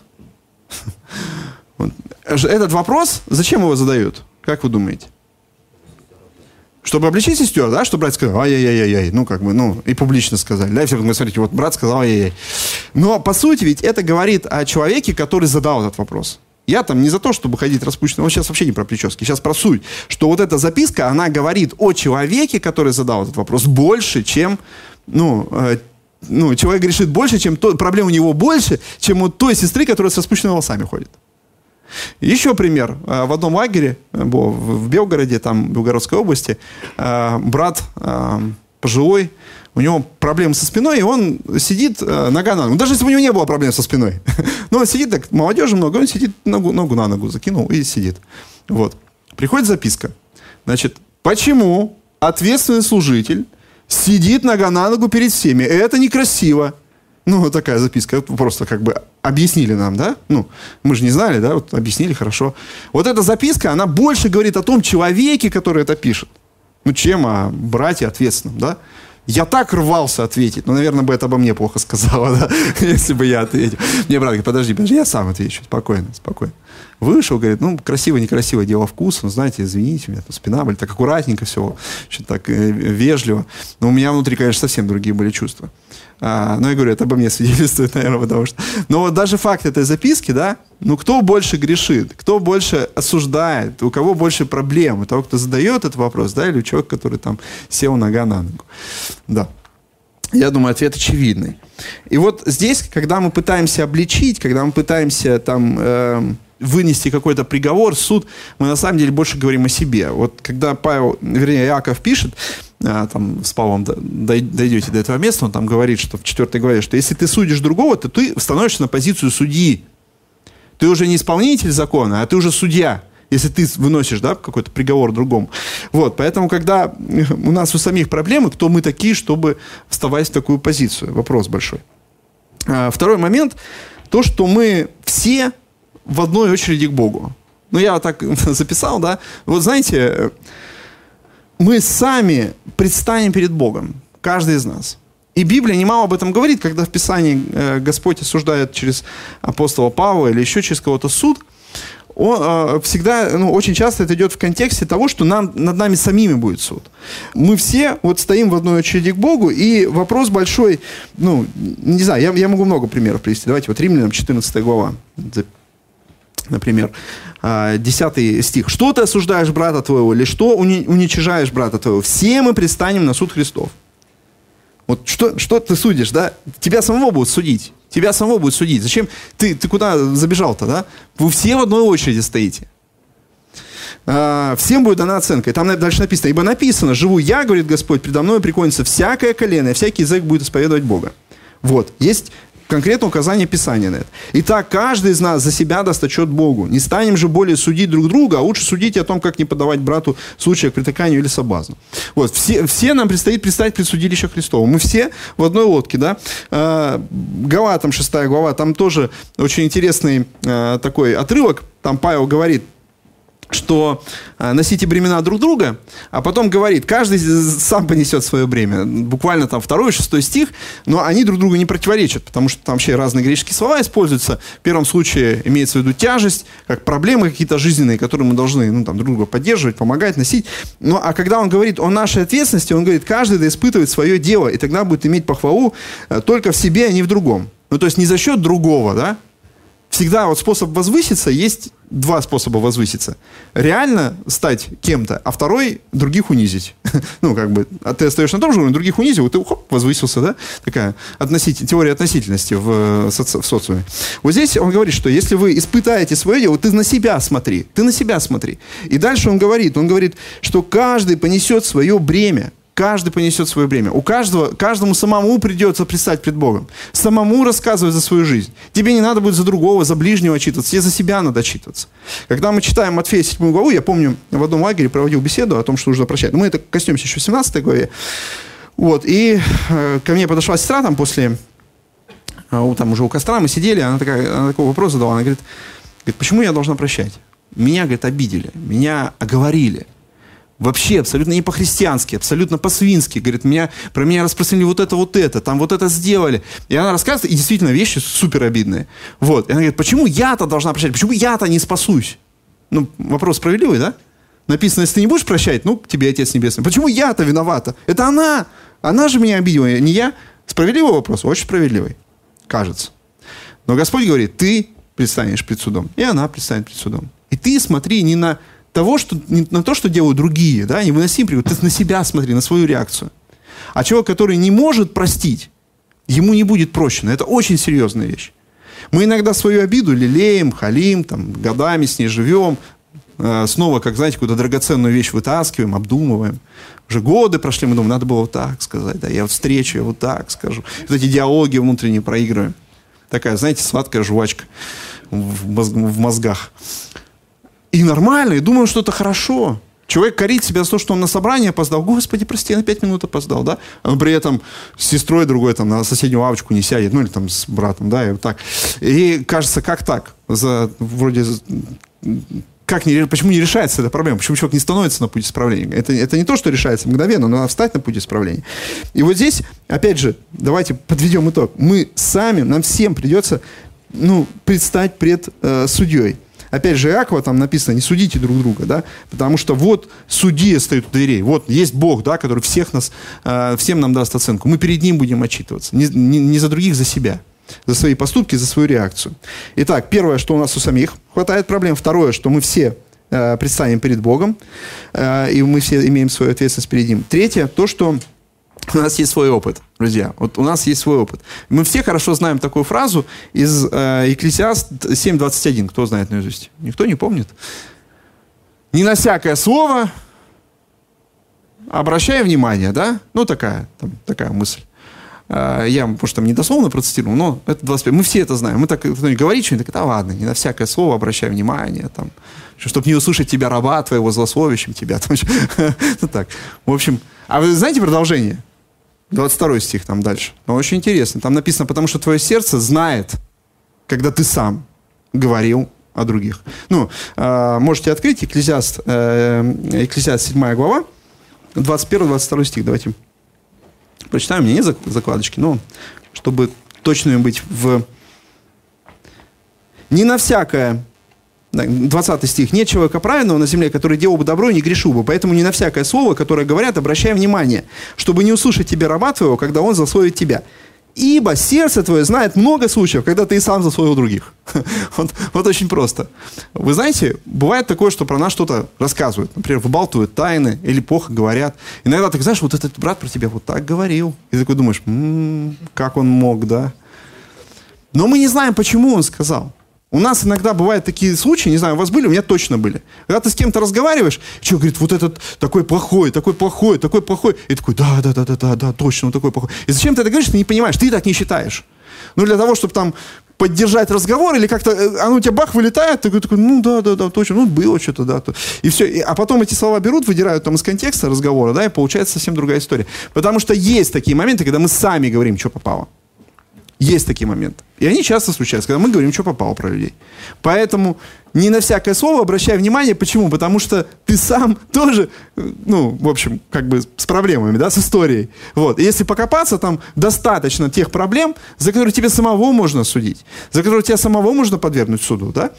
Speaker 1: Этот вопрос, зачем его задают? Как вы думаете? Чтобы обличить сестер, да, что брат сказал, ай-яй-яй-яй, и публично сказали, да, и все говорят, смотрите, вот брат сказал ай-яй-яй. Но, по сути, ведь это говорит о человеке, который задал этот вопрос. Я там не за то, чтобы ходить распущенным, он сейчас вообще не про прически, сейчас про суть, что вот эта записка, она говорит о человеке, который задал этот вопрос, больше, чем, человек грешит больше, чем проблем у него больше, чем у той сестры, которая с распущенными волосами ходит. Еще пример. В одном лагере в Белгороде, там, в Белгородской области, брат пожилой, у него проблемы со спиной, и он сидит нога на ногу. Даже если бы у него не было проблем со спиной. Но он сидит, так, молодежи много, он сидит, ногу на ногу закинул и сидит. Вот. Приходит записка. Значит, почему ответственный служитель сидит нога на ногу перед всеми? Это некрасиво. Такая записка. Просто объяснили нам, да? Мы же не знали, да? Вот объяснили, хорошо. Вот эта записка, она больше говорит о том человеке, который это пишет, чем о брате ответственном, да? Я так рвался ответить, но, наверное, бы это обо мне плохо сказала, да? Если бы я ответил. Мне брат говорит, подожди, я сам отвечу. Спокойно. Вышел, говорит, красиво-некрасиво, дело вкуса, знаете, извините, у меня там спина болит, так аккуратненько все, что-то так вежливо. Но у меня внутри, конечно, совсем другие были чувства. Но я говорю, это обо мне свидетельствует, наверное, потому что... Но вот даже факт этой записки, да, кто больше грешит, кто больше осуждает, у кого больше проблем, у того, кто задает этот вопрос, да, или у человека, который там сел нога на ногу. Да. Я думаю, ответ очевидный. И вот здесь, когда мы пытаемся обличить, когда мы пытаемся там... вынести какой-то приговор, суд, мы на самом деле больше говорим о себе. Вот когда Иаков пишет, там с Павлом дойдете до этого места, он там говорит, что в 4 главе, что если ты судишь другого, то ты становишься на позицию судьи. Ты уже не исполнитель закона, а ты уже судья, если ты выносишь, да, какой-то приговор другому. Вот, поэтому, когда у нас у самих проблемы, кто мы такие, чтобы вставать в такую позицию? Вопрос большой. Второй момент, то, что мы все в одной очереди к Богу. Я вот так записал, да. Вот знаете, мы сами предстанем перед Богом, каждый из нас. И Библия немало об этом говорит, когда в Писании Господь осуждает через апостола Павла или еще через кого-то суд. Он всегда, очень часто это идет в контексте того, что над нами самими будет суд. Мы все вот стоим в одной очереди к Богу, и вопрос большой, не знаю, я могу много примеров привести. Давайте вот Римлянам 14 глава. Например, 10 стих. «Что ты осуждаешь брата твоего, или что уничижаешь брата твоего? Все мы предстанем на суд Христов». Вот что ты судишь, да? Тебя самого будут судить. Зачем ты куда забежал-то, да? Вы все в одной очереди стоите. Всем будет дана оценка. И там дальше написано. «Ибо написано, живу я, говорит Господь, предо мной преклонится всякое колено, и всякий язык будет исповедовать Бога». Вот. Есть конкретное указание Писания на это. Итак, каждый из нас за себя даст отчет Богу. Не станем же более судить друг друга, а лучше судить о том, как не подавать брату в случаях притыканию или соблазну. Вот. Все нам предстоит предстать пред судилище Христово. Мы все в одной лодке, да. Галатам 6 глава, там тоже очень интересный такой отрывок. Там Павел говорит, что носите бремена друг друга, а потом говорит, каждый сам понесет свое бремя. Буквально там 2 и 6 стих, но они друг другу не противоречат, потому что там вообще разные греческие слова используются. В первом случае имеется в виду тяжесть, как проблемы какие-то жизненные, которые мы должны друг друга поддерживать, помогать, носить. А когда он говорит о нашей ответственности, он говорит, каждый да испытывает свое дело, и тогда будет иметь похвалу только в себе, а не в другом. То есть не за счет другого, да? Всегда вот способ возвыситься, есть 2 способа возвыситься. Реально стать кем-то, а второй других унизить. А ты остаешься на том же уровне, других унизил, и ты возвысился, да? Такая теория относительности в социуме. Вот здесь он говорит, что если вы испытаете свое дело, ты на себя смотри. И дальше он говорит, что каждый понесет свое бремя. Каждому самому придется предстать пред Богом. Самому рассказывать за свою жизнь. Тебе не надо будет за другого, за ближнего отчитываться. Тебе за себя надо отчитываться. Когда мы читаем Матфея 7 главу, я помню, в одном лагере проводил беседу о том, что нужно прощать. Мы это коснемся еще в 17 главе. Вот, и ко мне подошла сестра там после, там уже у костра мы сидели, она такой вопрос задала. Она говорит, почему я должна прощать? Меня, говорит, обидели, меня оговорили. Вообще абсолютно не по-христиански, абсолютно по-свински. Говорит, про меня распространили вот это, там вот это сделали. И она рассказывает, и действительно вещи супер обидные. Вот. И она говорит, почему я-то должна прощать? Почему я-то не спасусь? Вопрос справедливый, да? Написано, если ты не будешь прощать, ну, тебе Отец Небесный. Почему я-то виновата? Это она. Она же меня обидела, не я. Справедливый вопрос? Очень справедливый. Кажется. Но Господь говорит, ты предстанешь пред судом. И она предстанет пред судом. И ты смотри не на то, что делают другие, да, не выноси привод. Ты на себя смотри, на свою реакцию. А человек, который не может простить, ему не будет прощено. Это очень серьезная вещь. Мы иногда свою обиду лелеем, халим, там, годами с ней живем. Снова, как, знаете, какую-то драгоценную вещь вытаскиваем, обдумываем. Уже годы прошли, мы думаем, надо было вот так сказать. Да, я вот встречу, я вот так скажу. Вот эти диалоги внутренние проигрываем. Такая, знаете, сладкая жвачка в мозгах. И нормально, и думаем, что это хорошо. Человек корит себя за то, что он на собрание опоздал. Господи, прости, я на 5 минут опоздал, да? А он при этом с сестрой другой там на соседнюю лавочку не сядет, ну или там с братом, да, и вот так. И кажется, как так? Почему не решается эта проблема? Почему человек не становится на путь исправления? Это не то, что решается мгновенно, но надо встать на путь исправления. И вот здесь, опять же, давайте подведем итог. Нам всем придется предстать пред судьей. Опять же, Иакова там написано, не судите друг друга, да, потому что вот судьи стоят у дверей, вот есть Бог, да, который всем нам даст оценку. Мы перед Ним будем отчитываться, не за других, за себя, за свои поступки, за свою реакцию. Итак, первое, что у нас у самих хватает проблем. Второе, что мы все предстанем перед Богом, и мы все имеем свою ответственность перед Ним. Третье, то, что у нас есть свой опыт, друзья. Вот у нас есть свой опыт. Мы все хорошо знаем такую фразу из Екклесиаст 7:21. Кто знает наизусть? Никто не помнит? Не на всякое слово обращай внимание, да? Ну, такая мысль. Я, может, там недословно процитировал, но это 25. Мы все это знаем. Мы так говорим что-нибудь, да ладно, не на всякое слово обращай внимание, там, чтобы не услышать тебя, раба твоего, злословящим тебя. Ну так. В общем, а вы знаете продолжение? 22 стих там дальше. Но очень интересно. Там написано, потому что твое сердце знает, когда ты сам говорил о других. Можете открыть Екклесиаст 7 глава, 21-22 стих. Давайте прочитаем. У меня нет закладочки, но чтобы точно быть не на всякое... 20 стих. «Нет человека праведного на земле, который делал бы добро и не грешил бы. Поэтому не на всякое слово, которое говорят, обращай внимание, чтобы не услышать тебе раба твоего, когда он злословит тебя. Ибо сердце твое знает много случаев, когда ты и сам злословил других». Вот очень просто. Вы знаете, бывает такое, что про нас что-то рассказывают. Например, выбалтывают тайны или плохо говорят. Иногда ты знаешь, вот этот брат про тебя вот так говорил. И ты такой думаешь, как он мог, да? Но мы не знаем, почему он сказал. У нас иногда бывают такие случаи, не знаю, у вас были, у меня точно были. Когда ты с кем-то разговариваешь, человек говорит, вот этот такой плохой, такой плохой, такой плохой. И такой, да, точно, он такой плохой. И зачем ты это говоришь, ты не понимаешь, ты так не считаешь. Для того, чтобы там поддержать разговор, или как-то оно у тебя бах вылетает, ты такой, да, точно, было что-то, да. И все. А потом эти слова берут, выдирают там из контекста разговора, да, и получается совсем другая история. Потому что есть такие моменты, когда мы сами говорим, что попало. Есть такие моменты. И они часто случаются, когда мы говорим, что попало про людей. Поэтому не на всякое слово обращай внимание. Почему? Потому что ты сам тоже, в общем, как бы с проблемами, да, с историей. Вот. И если покопаться, там достаточно тех проблем, за которые тебе самого можно судить, за которые тебя самого можно подвергнуть суду, да,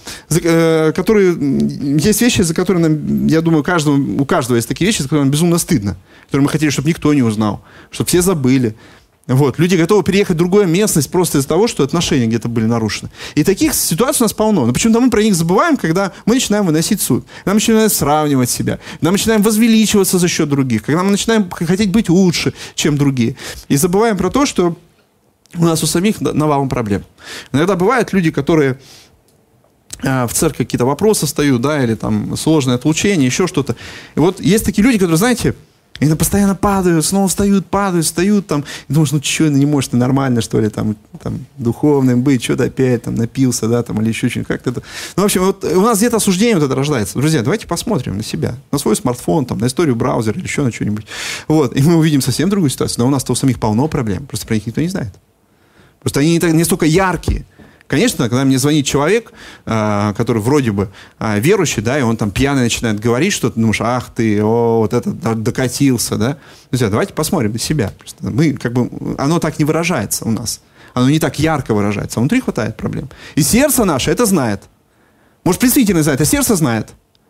Speaker 1: есть вещи, за которые, я думаю, у каждого есть такие вещи, за которые нам безумно стыдно, которые мы хотели, чтобы никто не узнал, чтобы все забыли. Вот. Люди готовы переехать в другую местность просто из-за того, что отношения где-то были нарушены. И таких ситуаций у нас полно. Но почему-то мы про них забываем, когда мы начинаем выносить суд. Когда мы начинаем сравнивать себя. Когда мы начинаем возвеличиваться за счет других. Когда мы начинаем хотеть быть лучше, чем другие. И забываем про то, что у нас у самих навалом проблем. Иногда бывают люди, которые в церкви какие-то вопросы встают, да, или там сложное отлучение, еще что-то. И вот есть такие люди, которые, знаете, они постоянно падают, снова встают, там. И думаешь, что, не можешь ты нормально, что ли, там духовным быть, что-то опять там напился, да, там, или еще что-нибудь, как-то это. В общем, вот у нас где-то осуждение вот это рождается. Друзья, давайте посмотрим на себя, на свой смартфон, там, на историю браузера или еще на что-нибудь. Вот, и мы увидим совсем другую ситуацию. Но у нас-то у самих полно проблем, просто про них никто не знает. Просто они не столько яркие. Конечно, когда мне звонит человек, который вроде бы верующий, да, и он там пьяный начинает говорить что-то, ты думаешь, ах ты, вот это докатился, да. Друзья, давайте посмотрим на себя. Просто оно так не выражается у нас. Оно не так ярко выражается. А внутри хватает проблем. И сердце наше это знает. Может, представительно знает, а сердце знает.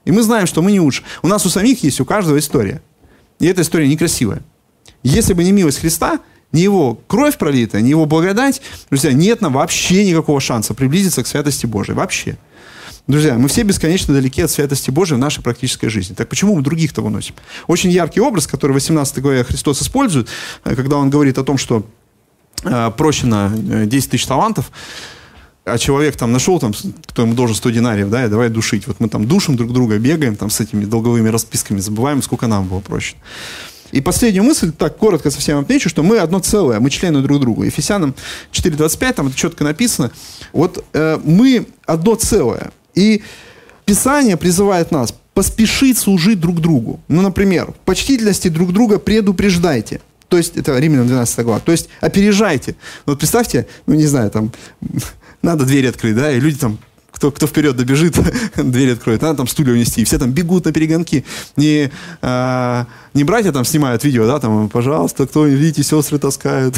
Speaker 1: И мы знаем, что мы не лучше. У нас у самих есть, у каждого история. И эта история некрасивая. Если бы не милость Христа, ни его кровь пролитая, ни его благодать, друзья, нет нам вообще никакого шанса приблизиться к святости Божией. Вообще. Друзья, мы все бесконечно далеки от святости Божией в нашей практической жизни. Так почему мы других-то выносим? Очень яркий образ, который в 18 главе Христос использует, когда он говорит о том, что прощено 10 тысяч талантов, а человек там нашел, там, кто ему должен 100 динариев, да, и давай душить. Вот мы там душим друг друга, бегаем там с этими долговыми расписками, забываем, сколько нам было прощено. И последнюю мысль, так коротко совсем отмечу, что мы одно целое, мы члены друг другу. Ефесянам 4:25, там это четко написано. Вот мы одно целое. И Писание призывает нас поспешить служить друг другу. Ну, например, в почтительности друг друга предупреждайте. То есть, это Римлянам 12 глава. То есть, опережайте. Вот представьте, ну, не знаю, там, надо дверь открыть, да, и люди там, кто вперед добежит, дверь откроет, надо там стулья унести, и все там бегут на перегонки. Не братья там снимают видео, да, там, пожалуйста, кто, видите, сестры таскают.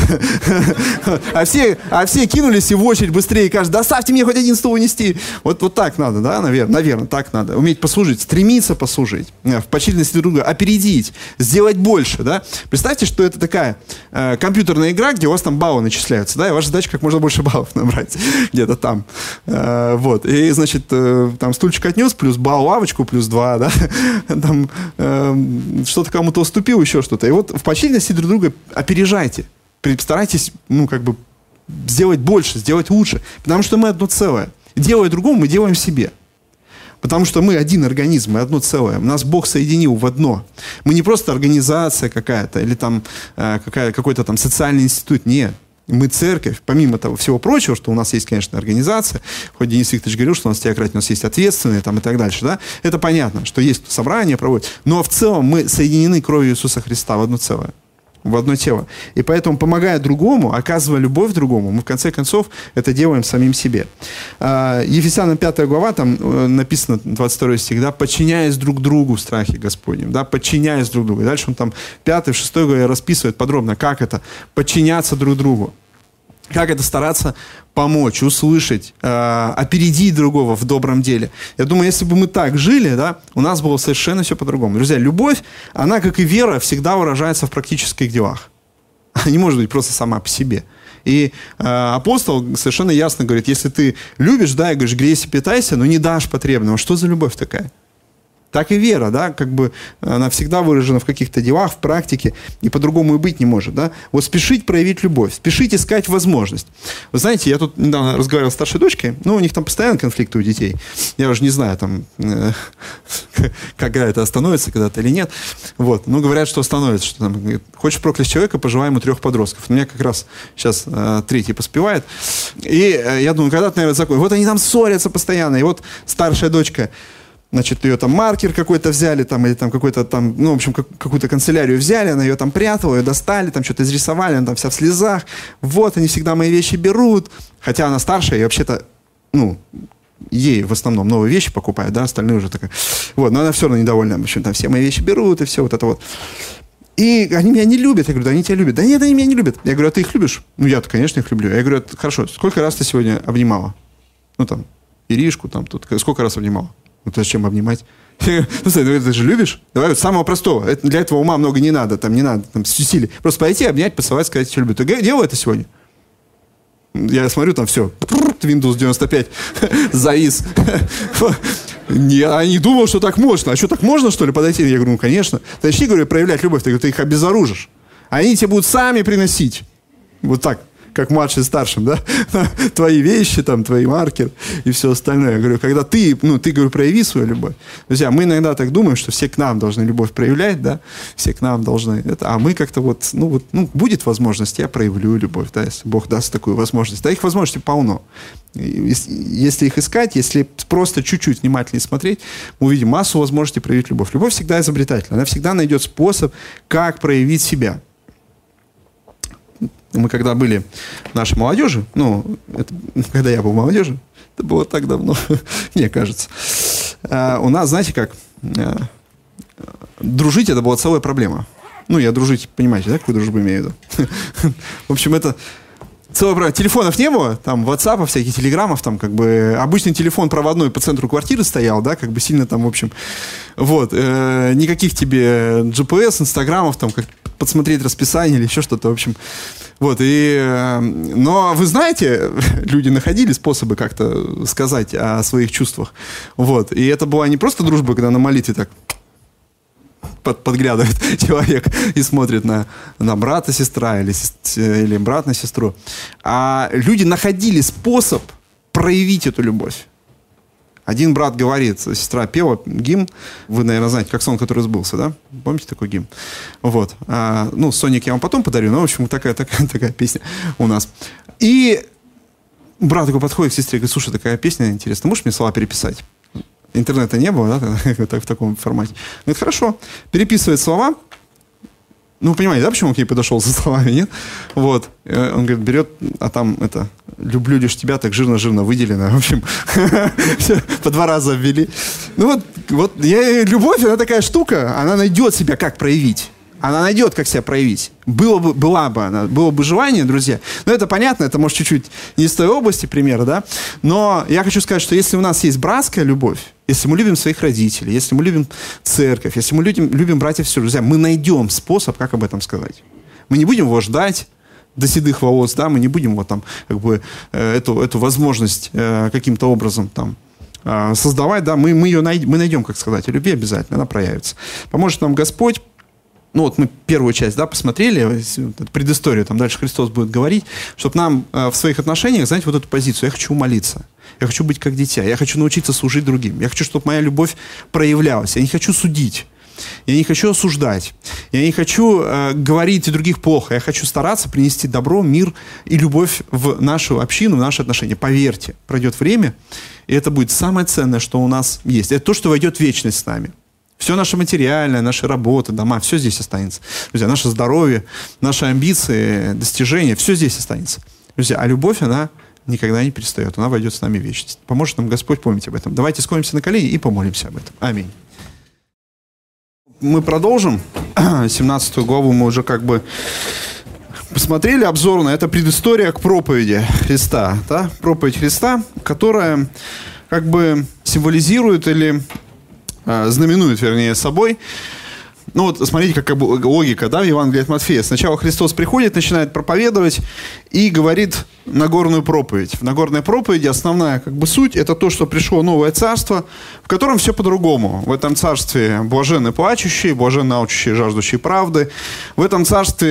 Speaker 1: А все кинулись и в очередь быстрее, каждый, доставьте мне хоть один стул унести. Вот так надо, да, наверное, так надо. Уметь послужить, стремиться послужить, в почтительности друг друга, опередить, сделать больше, да. Представьте, что это такая компьютерная игра, где у вас там баллы начисляются, да, и ваша задача как можно больше баллов набрать где-то там. Вот. И, значит, там стульчик отнес, плюс балл, лавочку, плюс 2, да, там что-то кому-то уступил, еще что-то. И вот в почтительности друг друга опережайте. Старайтесь, ну, как бы, сделать больше, сделать лучше. Потому что мы одно целое. Делая другому, мы делаем себе. Потому что мы один организм, мы одно целое. Нас Бог соединил в одно. Мы не просто организация какая-то, или там какой-то там социальный институт. Нет. Мы церковь, помимо того всего прочего, что у нас есть, конечно, организация, хоть Денис Викторович говорил, что у нас теократия, у нас есть ответственные там, и так дальше, да, это понятно, что есть собрания проводят, но в целом мы соединены кровью Иисуса Христа в одно целое, в одно тело. И поэтому, помогая другому, оказывая любовь другому, мы в конце концов это делаем самим себе. Ефесянам 5 глава, там написано, 22 стих, да, подчиняясь друг другу в страхе Господнем, да, подчиняясь друг другу. И дальше он там 5-6 главе расписывает подробно, как это, подчиняться друг другу. Как это стараться помочь, услышать, опередить другого в добром деле. Я думаю, если бы мы так жили, да, у нас было совершенно все по-другому. Друзья, любовь, она, как и вера, всегда выражается в практических делах. Она не может быть просто сама по себе. И апостол совершенно ясно говорит, если ты любишь, да, и говоришь, грейся, питайся, но не дашь потребного, что за любовь такая? Так и вера, да, как бы она всегда выражена в каких-то делах, в практике, и по-другому и быть не может, да. Вот спешить проявить любовь, спешить искать возможность. Вы знаете, я тут недавно разговаривал с старшей дочкой, ну, у них там постоянно конфликты у детей. Я уже не знаю, там, когда это остановится, когда-то или нет. Вот, ну, говорят, что остановится, что там, говорит, хочешь проклясть человека, пожелай ему 3 подростков. У меня как раз сейчас 3-й поспевает. И я думаю, когда-то, наверное, закон. Вот они там ссорятся постоянно, и вот старшая дочка, значит, ее там маркер какой-то взяли, там, или там какой-то там, ну, в общем, какую-то канцелярию взяли, она ее там прятала, ее достали, там что-то изрисовали, она там вся в слезах. Вот, они всегда мои вещи берут. Хотя она старшая, и вообще-то, ну, ей в основном новые вещи покупают, да, остальные уже такая. Вот, но она все равно недовольна. В общем, там все мои вещи берут, и все вот это вот. И они меня не любят. Я говорю, да они тебя любят. Да нет, они меня не любят. Я говорю, а ты их любишь? Ну, я-то, конечно, их люблю. Я говорю, хорошо, сколько раз ты сегодня обнимала? Ну, там, Иришку, там, тут, сколько раз обнимала? Ну, то зачем обнимать? Ну, ты же любишь? Давай вот самого простого. Для этого ума много не надо. Там не надо там, усилий. Просто пойти, обнять, поцеловать, сказать, что люблю. Ты делал это сегодня? Я смотрю, там все. Windows 95 завис. Я не думал, что так можно. А что, так можно, что ли, подойти? Я говорю, ну, конечно. Ты начни, говорю, проявлять любовь. Ты их обезоружишь. Они тебе будут сами приносить. Вот так. Как младший старшим, да, твои вещи, там, твои маркеры и все остальное. Я говорю, когда ты, говорю, прояви свою любовь. Друзья, мы иногда так думаем, что все к нам должны любовь проявлять, да, все к нам должны это, а мы как-то будет возможность, я проявлю любовь, да, если Бог даст такую возможность. Да, их возможностей полно. Если их искать, если просто чуть-чуть внимательнее смотреть, мы увидим массу возможностей проявить любовь. Любовь всегда изобретательна, она всегда найдет способ, как проявить себя. Мы когда были нашей молодежи, когда я был молодежью, это было так давно, мне кажется, у нас, знаете как, дружить это была целая проблема. Ну, я дружить, понимаете, да, какую дружбу имею в виду? В общем, это телефонов не было, там, ватсапов, всяких телеграммов, там, как бы, обычный телефон проводной по центру квартиры стоял, да, как бы сильно там, в общем, вот, никаких тебе GPS, инстаграмов, там, как подсмотреть расписание или еще что-то, в общем, вот, но вы знаете, люди находили способы как-то сказать о своих чувствах, вот, и это была не просто дружба, когда на молитве так подглядывает человек и смотрит на брата, сестра или брат на сестру. А люди находили способ проявить эту любовь. Один брат говорит, сестра пела гимн, вы, наверное, знаете, как сон, который сбылся, да? Помните такой гимн? Вот. Соник я вам потом подарю, но, в общем, такая песня у нас. И брат такой подходит к сестре и говорит, слушай, такая песня интересная, можешь мне слова переписать? Интернета не было, да, в таком формате. Говорит, хорошо. Переписывает слова. Ну, вы понимаете, да, почему он к ней подошел за словами, нет? Вот. Он говорит, берет, а там это, люблю лишь тебя, так жирно-жирно выделено. В общем, все по 2 раза ввели. Ну вот любовь, она такая штука, она найдет себя, как проявить. Она найдет, как себя проявить. Было бы желание, друзья. Но это понятно, это может чуть-чуть не из той области примера, да. Но я хочу сказать, что если у нас есть братская любовь, если мы любим своих родителей, если мы любим церковь, если мы любим братьев и сестер, друзья, мы найдем способ, как об этом сказать. Мы не будем его ждать до седых волос, да, мы не будем вот там как бы эту возможность каким-то образом там создавать, да, мы найдем, как сказать, о любви обязательно, она проявится. Поможет нам Господь. Ну вот мы первую часть, да, посмотрели, предысторию, там дальше Христос будет говорить, чтобы нам в своих отношениях, знаете, вот эту позицию, я хочу молиться, я хочу быть как дитя, я хочу научиться служить другим, я хочу, чтобы моя любовь проявлялась, я не хочу судить, я не хочу осуждать, я не хочу говорить о других плохо, я хочу стараться принести добро, мир и любовь в нашу общину, в наши отношения. Поверьте, пройдет время, и это будет самое ценное, что у нас есть. Это то, что войдет в вечность с нами. Все наше материальное, наши работы, дома, все здесь останется. Друзья, наше здоровье, наши амбиции, достижения, все здесь останется. Друзья, а любовь, она никогда не перестает. Она войдет с нами в вечность. Поможет нам Господь помнить об этом. Давайте склонимся на колени и помолимся об этом. Аминь. Мы продолжим. 17 главу мы уже как бы посмотрели обзорно. Это предыстория к проповеди Христа. Да? Проповедь Христа, которая как бы символизирует или знаменует, вернее, собой. Ну вот, смотрите, какая логика, да, в Евангелии от Матфея. Сначала Христос приходит, начинает проповедовать и говорит Нагорную проповедь. В Нагорной проповеди основная как бы суть – это то, что пришло новое царство, в котором все по-другому. В этом царстве блаженны плачущие, блаженны алчущие, жаждущие правды. В этом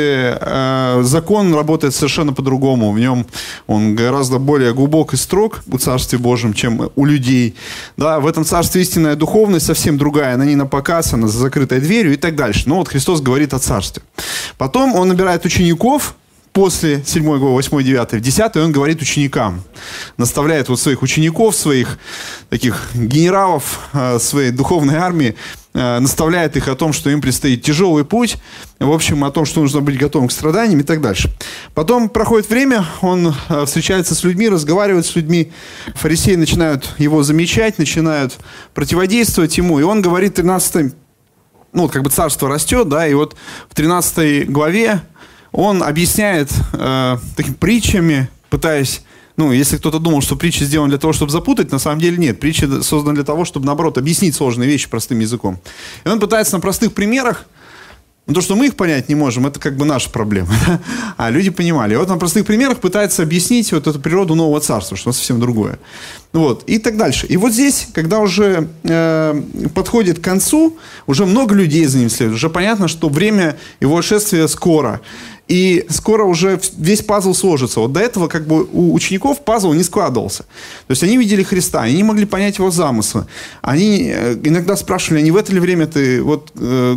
Speaker 1: царстве закон работает совершенно по-другому. В нем он гораздо более глубок и строг в Царстве Божьем, чем у людей. Да, в этом царстве истинная духовность совсем другая. Она не на показ, она за закрытой дверью и так дальше. Но вот Христос говорит о царстве. Потом он набирает учеников. После 7 главы, 8, 9, в 10 он говорит ученикам, наставляет вот своих учеников, своих таких генералов своей духовной армии, наставляет их о том, что им предстоит тяжелый путь, в общем, о том, что нужно быть готовым к страданиям и так дальше. Потом проходит время, он встречается с людьми, разговаривает с людьми, фарисеи начинают его замечать, начинают противодействовать ему, и он говорит 13, ну, как бы царство растет, да, и вот в 13 главе он объясняет такими притчами, пытаясь, ну, если кто-то думал, что притчи сделаны для того, чтобы запутать, на самом деле нет. Притчи созданы для того, чтобы, наоборот, объяснить сложные вещи простым языком. И он пытается на простых примерах, но то, что мы их понять не можем, это как бы наша проблема. А люди понимали. И вот на простых примерах пытается объяснить вот эту природу нового царства, что совсем другое. Вот. И так дальше. И вот здесь, когда уже подходит к концу, уже много людей за ним следует. Уже понятно, что время его шествия скоро. И скоро уже весь пазл сложится. Вот до этого как бы у учеников пазл не складывался. То есть они видели Христа, они не могли понять его замысла. Они иногда спрашивали, а не в это ли время ты вот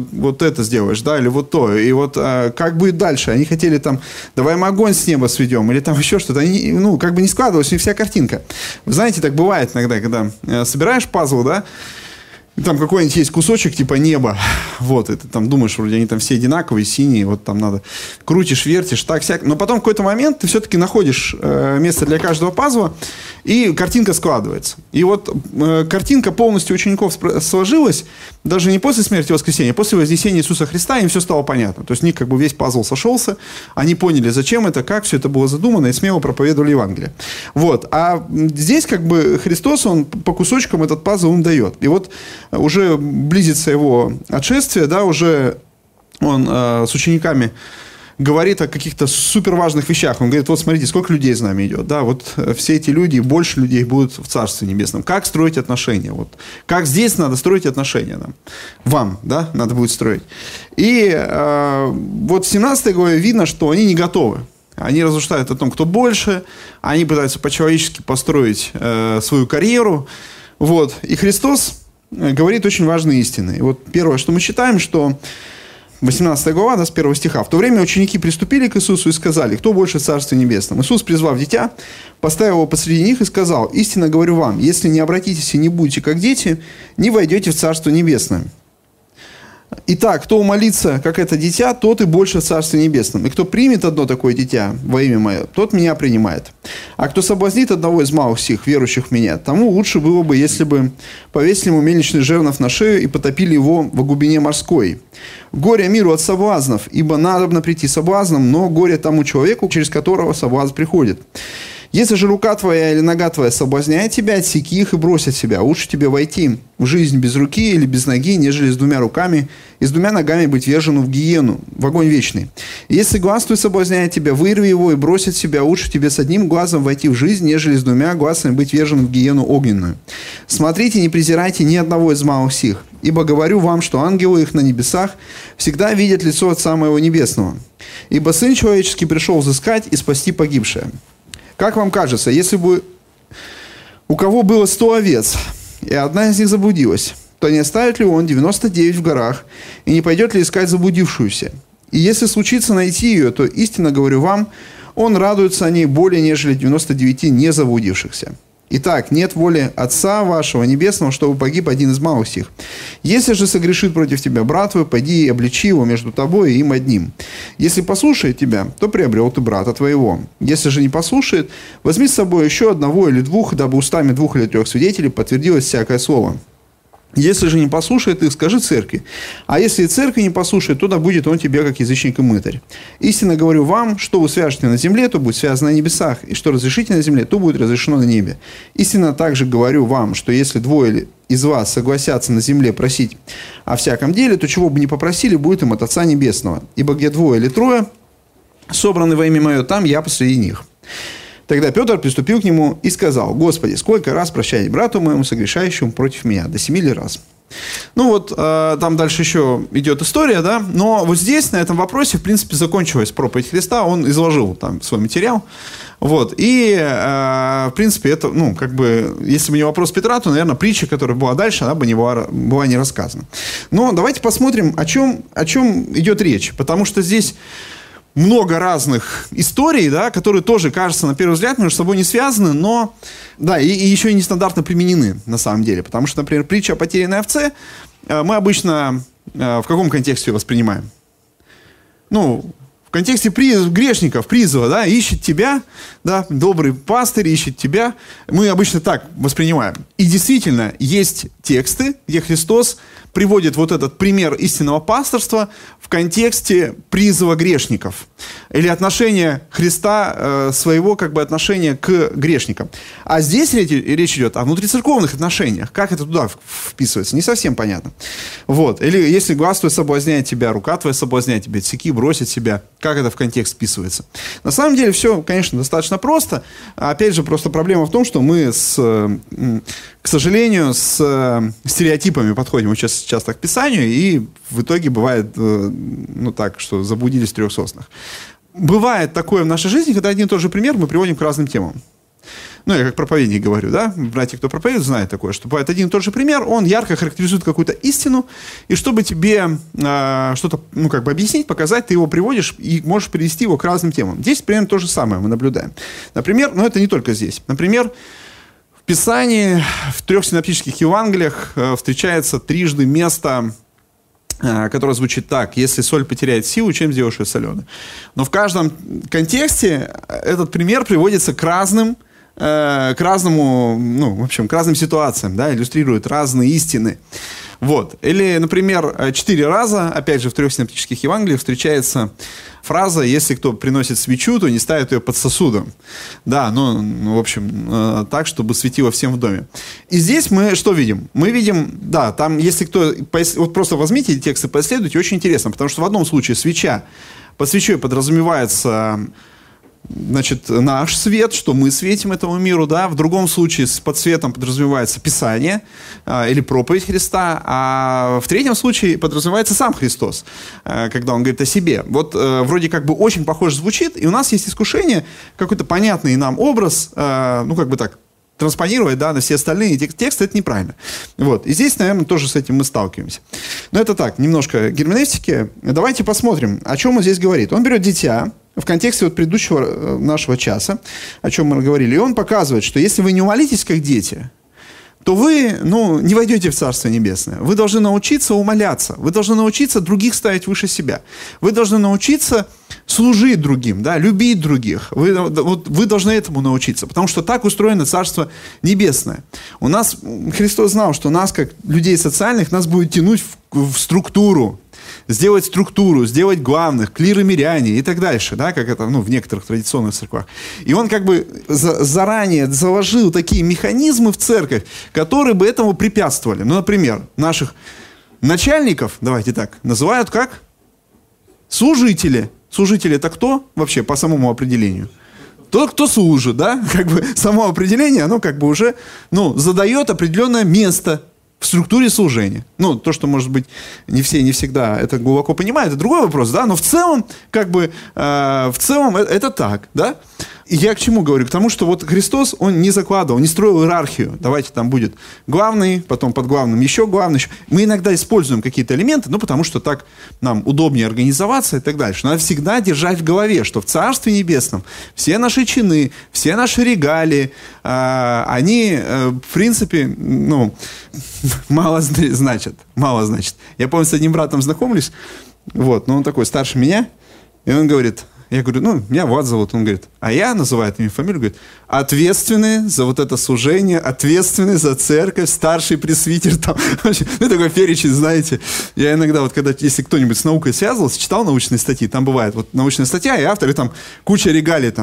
Speaker 1: это сделаешь, да, или вот то. И вот как будет дальше? Они хотели там, давай мы огонь с неба сведем, или там еще что-то. Они, ну, как бы не складывалась, не вся картинка. Вы знаете, так бывает иногда, когда собираешь пазл, да, И там какой-нибудь есть кусочек типа неба, вот, и ты там думаешь, вроде они там все одинаковые, синие, вот там надо, крутишь, вертишь, так-сяк, но потом в какой-то момент ты все-таки находишь место для каждого пазла, и картинка складывается. И вот картинка полностью учеников сложилась, даже не после смерти воскресения, а после вознесения Иисуса Христа, им все стало понятно. То есть у них как бы весь пазл сошелся, они поняли, зачем это, как все это было задумано, и смело проповедовали Евангелие. Вот. А здесь как бы Христос, он по кусочкам этот пазл им дает. И вот уже близится его отшествие, да, уже он с учениками говорит о каких-то суперважных вещах. Он говорит, вот смотрите, сколько людей с нами идет. Да, вот все эти люди, больше людей будут в Царстве Небесном. Как строить отношения? Вот. Как здесь надо строить отношения нам? Вам, да, надо будет строить. И вот в 17 главе видно, что они не готовы. Они размышляют о том, кто больше. Они пытаются по-человечески построить свою карьеру. Вот. И Христос говорит очень важные истины. И вот первое, что мы читаем, что 18 глава, да, с 1 стиха. «В то время ученики приступили к Иисусу и сказали, кто больше в Царстве Небесном? Иисус, призвав дитя, поставил его посреди них и сказал, истинно говорю вам, если не обратитесь и не будете как дети, не войдете в Царство Небесное. Итак, кто умолится, как это дитя, тот и больше в Царстве Небесном. И кто примет одно такое дитя во имя мое, тот меня принимает. А кто соблазнит одного из малых сих, верующих в меня, тому лучше было бы, если бы повесили ему мельничный жернов на шею и потопили его во глубине морской. Горе миру от соблазнов, ибо надобно прийти соблазном, но горе тому человеку, через которого соблазн приходит. Если же рука твоя или нога твоя соблазняет тебя, отсеки их и брось от себя. Лучше тебе войти в жизнь без руки или без ноги, нежели с двумя руками и с двумя ногами быть вержену в гиену, в огонь вечный. И если глаз твой соблазняет тебя, вырви его и брось от себя. Лучше тебе с одним глазом войти в жизнь, нежели с двумя глазами быть вержену в гиену огненную. Смотрите, не презирайте ни одного из малых сих. Ибо говорю вам, что ангелы их на небесах всегда видят лицо Отца моего Небесного. Ибо Сын Человеческий пришел взыскать и спасти погибшее. Как вам кажется, если бы у кого было 100 овец, и одна из них заблудилась, то не оставит ли он 99 в горах, и не пойдет ли искать заблудившуюся? И если случится найти ее, то, истинно говорю вам, он радуется о ней более, нежели 99 не заблудившихся. Итак, нет воли Отца вашего Небесного, чтобы погиб один из малых сих. Если же согрешит против тебя брат твой, пойди и обличи его между тобой и им одним. Если послушает тебя, то приобрел ты брата твоего. Если же не послушает, возьми с собой еще одного или двух, дабы устами 2 или 3 свидетелей подтвердилось всякое слово. Если же не послушает их, скажи церкви. А если и церкви не послушает, то да будет он тебе, как язычник и мытарь. Истинно говорю вам, что вы свяжете на земле, то будет связано на небесах, и что разрешите на земле, то будет разрешено на небе. Истинно также говорю вам, что если 2 из вас согласятся на земле просить о всяком деле, то чего бы ни попросили, будет им от Отца Небесного. Ибо где 2 или 3 собраны во имя мое, там я посреди них». Тогда Петр приступил к нему и сказал: «Господи, сколько раз прощать брату моему, согрешающему против меня? До 7 ли раз?» Ну вот, там дальше еще идет история, да, но вот здесь, на этом вопросе, в принципе, закончилась проповедь Христа, он изложил там свой материал, вот, и, в принципе, это, ну, как бы, если бы не вопрос Петра, то, наверное, притча, которая была дальше, она бы не была не рассказана. Но давайте посмотрим, о чем идет речь, потому что здесь много разных историй, да, которые тоже, кажется, на первый взгляд, между собой не связаны, но, да, и еще и нестандартно применены, на самом деле. Потому что, например, притча о потерянной овце, мы обычно в каком контексте ее воспринимаем? Ну, в контексте грешников, призыва, да, ищет тебя, да, добрый пастырь ищет тебя. Мы обычно так воспринимаем. И действительно, есть тексты, где Христос приводит вот этот пример истинного пасторства в контексте призыва грешников. Или отношения Христа, своего как бы отношения к грешникам. А здесь речь идет о внутрицерковных отношениях. Как это туда вписывается? Не совсем понятно. Вот. Или если глаз твой соблазняет тебя, рука твоя соблазняет тебя, отсеки, бросит себя. Как это в контекст вписывается? На самом деле все, конечно, достаточно просто. Опять же, просто проблема в том, что мы, к сожалению, с стереотипами подходим очень часто к Писанию, и в итоге бывает, ну так, что заблудились в 3 соснах. Бывает такое в нашей жизни, когда один и тот же пример мы приводим к разным темам. Ну, я как проповедник говорю, да, братья, кто проповедует, знает такое, что бывает один и тот же пример, он ярко характеризует какую-то истину, и чтобы тебе что-то, ну, как бы объяснить, показать, ты его приводишь и можешь перевести его к разным темам. Здесь примерно то же самое мы наблюдаем. Например, но это не только здесь. Например, в Писании, в 3 синоптических Евангелиях встречается трижды место, которое звучит так: если соль потеряет силу, чем сделаешь ее соленой? Но в каждом контексте этот пример приводится к разным ситуациям, да, иллюстрирует разные истины. Вот. Или, например, 4 раза, опять же, в 3 синоптических Евангелиях встречается фраза: если кто приносит свечу, то не ставит ее под сосудом. Да, так, чтобы светило всем в доме. И здесь мы что видим? Мы видим, да, там, если кто... Вот просто возьмите эти тексты, поисследуйте, очень интересно, потому что в одном случае свеча, под свечой подразумевается... Значит, наш свет, что мы светим этому миру, да. В другом случае под светом подразумевается Писание или проповедь Христа, а в третьем случае подразумевается сам Христос, когда Он говорит о себе. Вот вроде как бы очень похоже звучит, и у нас есть искушение какой-то понятный нам образ, транспонировать, да, на все остальные тексты. Это неправильно. Вот. И здесь, наверное, тоже с этим мы сталкиваемся. Но это так, немножко герменевтики. Давайте посмотрим, о чем он здесь говорит. Он берет дитя, в контексте вот предыдущего нашего часа, о чем мы говорили, и он показывает, что если вы не умолитесь, как дети, то вы, не войдете в Царство Небесное. Вы должны научиться умоляться. Вы должны научиться других ставить выше себя. Вы должны научиться служить другим, да, любить других. Вы должны этому научиться, потому что так устроено Царство Небесное. У нас, Христос знал, что нас, как людей социальных, нас будет тянуть в структуру. Сделать структуру, сделать главных, клиры миряне и так дальше, да, как это в некоторых традиционных церквах. И он как бы заранее заложил такие механизмы в церковь, которые бы этому препятствовали. Например, наших начальников, давайте так, называют как? Служители. Служители это кто вообще по самому определению? Тот, кто служит, да, как бы само определение, оно как бы уже, задает определенное место в структуре служения. То, что, может быть, не все, не всегда это глубоко понимают, это другой вопрос, да, но в целом, это так, да. И я к чему говорю? К тому, что вот Христос, Он не закладывал, не строил иерархию. Давайте там будет главный, потом под главным еще главный. Мы иногда используем какие-то элементы, потому что так нам удобнее организоваться и так дальше. Надо всегда держать в голове, что в Царстве Небесном все наши чины, все наши регалии, они, в принципе, мало значат. Я помню, с одним братом знакомлюсь, но он такой старше меня, и он говорит... Я говорю, меня Влад зовут. Он говорит, а я называю имя, фамилию, говорит, ответственный за вот это служение, ответственный за церковь, старший пресвитер. Такой перечень, знаете. Я иногда, если кто-нибудь с наукой связывался, читал научные статьи, там бывает научная статья, и авторы там куча регалий,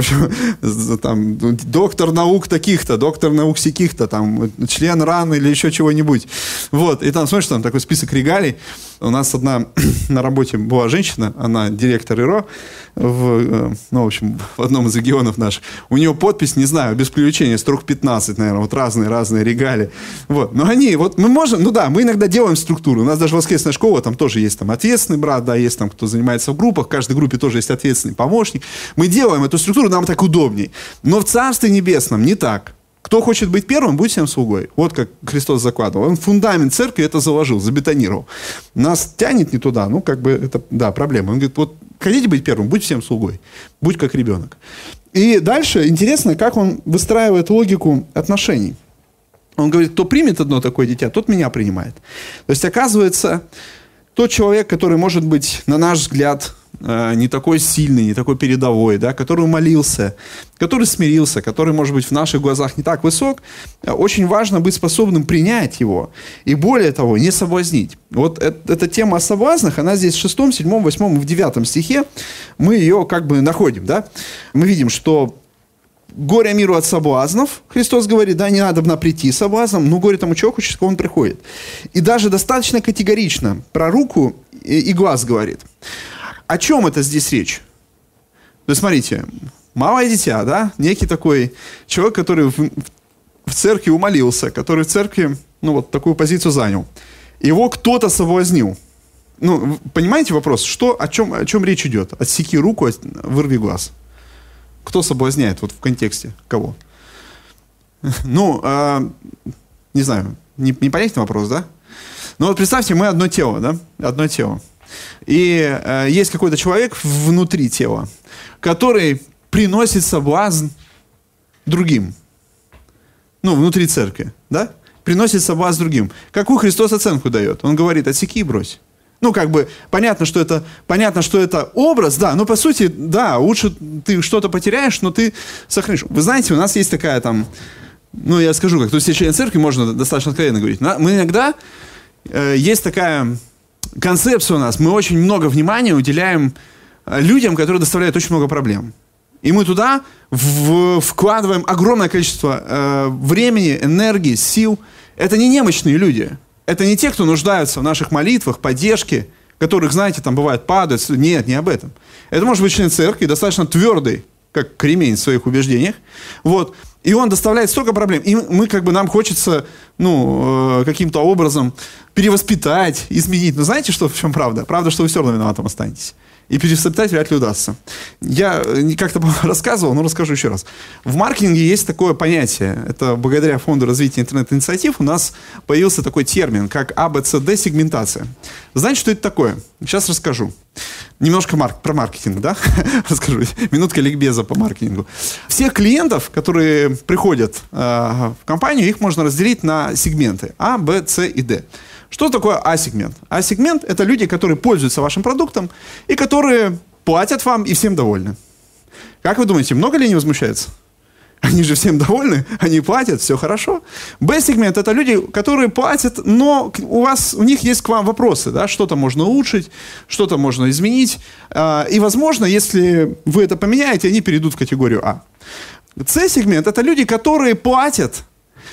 Speaker 1: доктор наук таких-то, доктор наук сяких-то, член РАН или еще чего-нибудь. И там, смотришь, там такой список регалий. У нас одна на работе была женщина, она директор ИРО, в одном из регионов наших. У нее подпись, не знаю, без привлечения, строк 15, наверное, разные регалии. Но мы можем, мы иногда делаем структуру. У нас даже воскресная школа, там тоже есть ответственный брат, да, есть кто занимается в группах, в каждой группе тоже есть ответственный помощник. Мы делаем эту структуру, нам так удобней. Но в Царстве Небесном не так. Кто хочет быть первым, будь всем слугой. Вот как Христос закладывал. Он фундамент церкви это заложил, забетонировал. Нас тянет не туда, это, да, проблема. Он говорит, хотите быть первым, будь всем слугой. Будь как ребенок. И дальше интересно, как он выстраивает логику отношений. Он говорит, кто примет одно такое дитя, тот меня принимает. То есть, оказывается, тот человек, который, может быть, на наш взгляд, не такой сильный, не такой передовой, да, который молился, который смирился, который, может быть, в наших глазах не так высок, очень важно быть способным принять его. И более того, не соблазнить. Вот эта тема о соблазнах, она здесь в 6, 7, 8 и в 9 стихе, мы ее находим. Да? Мы видим, что горе миру от соблазнов, Христос говорит, да, не надо прийти соблазном, но горе тому человеку, через кого он приходит. И даже достаточно категорично про руку и глаз говорит. О чем это здесь речь? То есть, смотрите, малое дитя, да, некий такой человек, который в церкви умолился, который в церкви, такую позицию занял. Его кто-то соблазнил. Понимаете вопрос? О чем речь идет? Отсеки руку, вырви глаз. Кто соблазняет в контексте кого? Не знаю, непонятный вопрос, да? Представьте, мы одно тело, да? Одно тело. И есть какой-то человек внутри тела, который приносит соблазн другим. внутри церкви, да? Приносит соблазн другим. Какую Христос оценку дает? Он говорит, отсеки и брось. Понятно, что это образ, да, но по сути, да, лучше ты что-то потеряешь, но ты сохранишь. Вы знаете, у нас есть такая я скажу, как тут все члены церкви, можно достаточно откровенно говорить. Мы иногда, есть такая концепция у нас, мы очень много внимания уделяем людям, которые доставляют очень много проблем. И мы туда вкладываем огромное количество времени, энергии, сил. Это не немощные люди. Это не те, кто нуждаются в наших молитвах, поддержке, которых, знаете, там бывает падают. Нет, не об этом. Это может быть член церкви, достаточно твердый, как кремень в своих убеждениях. Вот. И он доставляет столько проблем. И нам хочется, каким-то образом перевоспитать, изменить. Но знаете, в чем правда? Правда, что вы все равно виноватым останетесь. И перевоспитать вряд ли удастся. Я как-то рассказывал, но расскажу еще раз. В маркетинге есть такое понятие. Это благодаря Фонду развития интернет-инициатив у нас появился такой термин, как АБЦД-сегментация. Знаете, что это такое? Сейчас расскажу. Немножко про маркетинг, да? Расскажу. Минутка ликбеза по маркетингу. Всех клиентов, которые приходят в компанию, их можно разделить на сегменты А, Б, С и Д. Что такое А-сегмент? А-сегмент – это люди, которые пользуются вашим продуктом и которые платят вам и всем довольны. Как вы думаете, много ли они возмущаются? Они же всем довольны, они платят, все хорошо. Б-сегмент – это люди, которые платят, но у них есть к вам вопросы, да? Что-то можно улучшить, что-то можно изменить. И, возможно, если вы это поменяете, они перейдут в категорию А. С-сегмент – это люди, которые платят,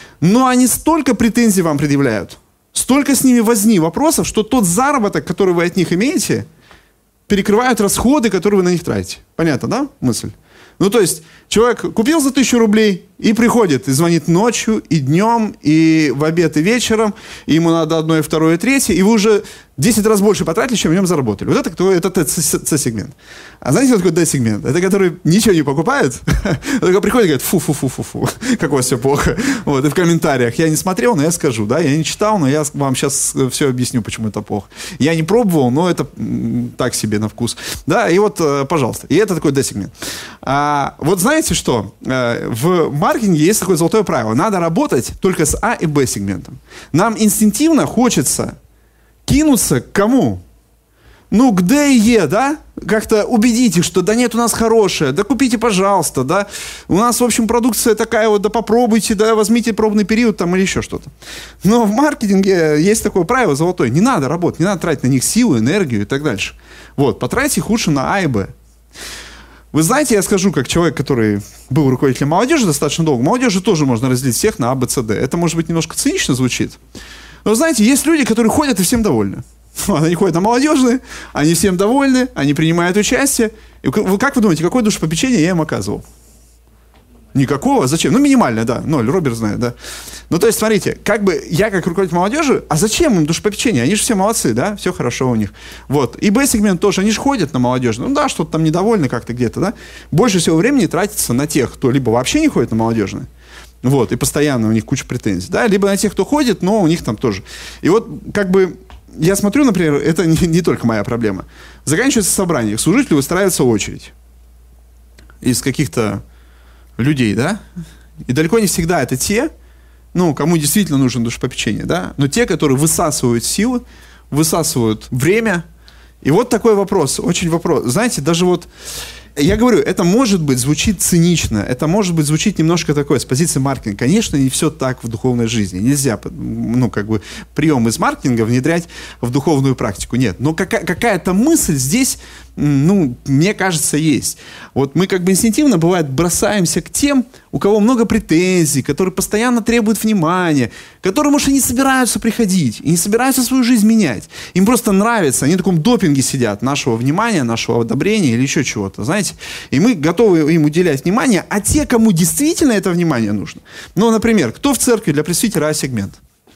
Speaker 1: но они столько претензий вам предъявляют, столько с ними возни вопросов, что тот заработок, который вы от них имеете, перекрывают расходы, которые вы на них тратите. Понятно, да, мысль? То есть, человек купил за 1000 рублей и приходит, и звонит ночью, и днем, и в обед, и вечером, и ему надо одно, и второе, и третье, и вы уже 10 раз больше потратили, чем в нем заработали. Вот это С-сегмент. А знаете, что такое Д-сегмент? Это который ничего не покупает, только приходит и говорит, фу-фу-фу-фу-фу, как у вас все плохо. Вот, и в комментариях, я не смотрел, но я скажу, да, я не читал, но я вам сейчас все объясню, почему это плохо. Я не пробовал, но это так себе на вкус. Да, и вот, пожалуйста. И это такой Д-сегмент. Вот знаете что? В маркетинге есть такое золотое правило. Надо работать только с А и Б-сегментом. Нам инстинктивно хочется кинуться к кому? К Д и Е, да? Как-то убедить их, что да нет, у нас хорошая, да купите, пожалуйста, да? У нас, в общем, продукция такая вот, да попробуйте, да возьмите пробный период там или еще что-то. Но в маркетинге есть такое правило золотое. Не надо работать, не надо тратить на них силу, энергию и так дальше. Вот, потратьте их лучше на А и Б. Вы знаете, я скажу, как человек, который был руководителем молодежи достаточно долго, молодежи тоже можно разделить всех на А, Б, С, Д. Это, может быть, немножко цинично звучит. Но, знаете, есть люди, которые ходят и всем довольны. Они ходят на молодежные, они всем довольны, они принимают участие. И как вы думаете, какое душепопечение я им оказывал? Никакого? Зачем? Минимальное, да. 0, Роберт знает, да. То есть, смотрите, я как руководитель молодежи, а зачем им душепопечение? Они же все молодцы, да, все хорошо у них. Вот. И Б-сегмент тоже, они же ходят на молодежную. Да, что-то там недовольны как-то где-то, да. Больше всего времени тратится на тех, кто либо вообще не ходит на молодежную, вот, и постоянно у них куча претензий, да, либо на тех, кто ходит, но у них там тоже. И вот, я смотрю, например, это не только моя проблема. Заканчивается собрание, к служителю выстраивается очередь из каких-то людей, да, и далеко не всегда это те, кому действительно нужно душепопечение, да, но те, которые высасывают силы, высасывают время. И вот такой вопрос, знаете, даже вот, я говорю, это может быть звучит цинично, это может быть звучит немножко такое с позиции маркетинга. Конечно, не все так в духовной жизни. Нельзя, прием из маркетинга внедрять в духовную практику. Нет, но какая-то мысль здесь, мне кажется, есть. Вот мы инстинктивно, бывает, бросаемся к тем, у кого много претензий, которые постоянно требуют внимания, которые, может, и не собираются приходить, и не собираются свою жизнь менять. Им просто нравится, они в таком допинге сидят нашего внимания, нашего одобрения или еще чего-то, знаете. И мы готовы им уделять внимание, а те, кому действительно это внимание нужно. Например, кто в церкви для пресвитера А-сегмент?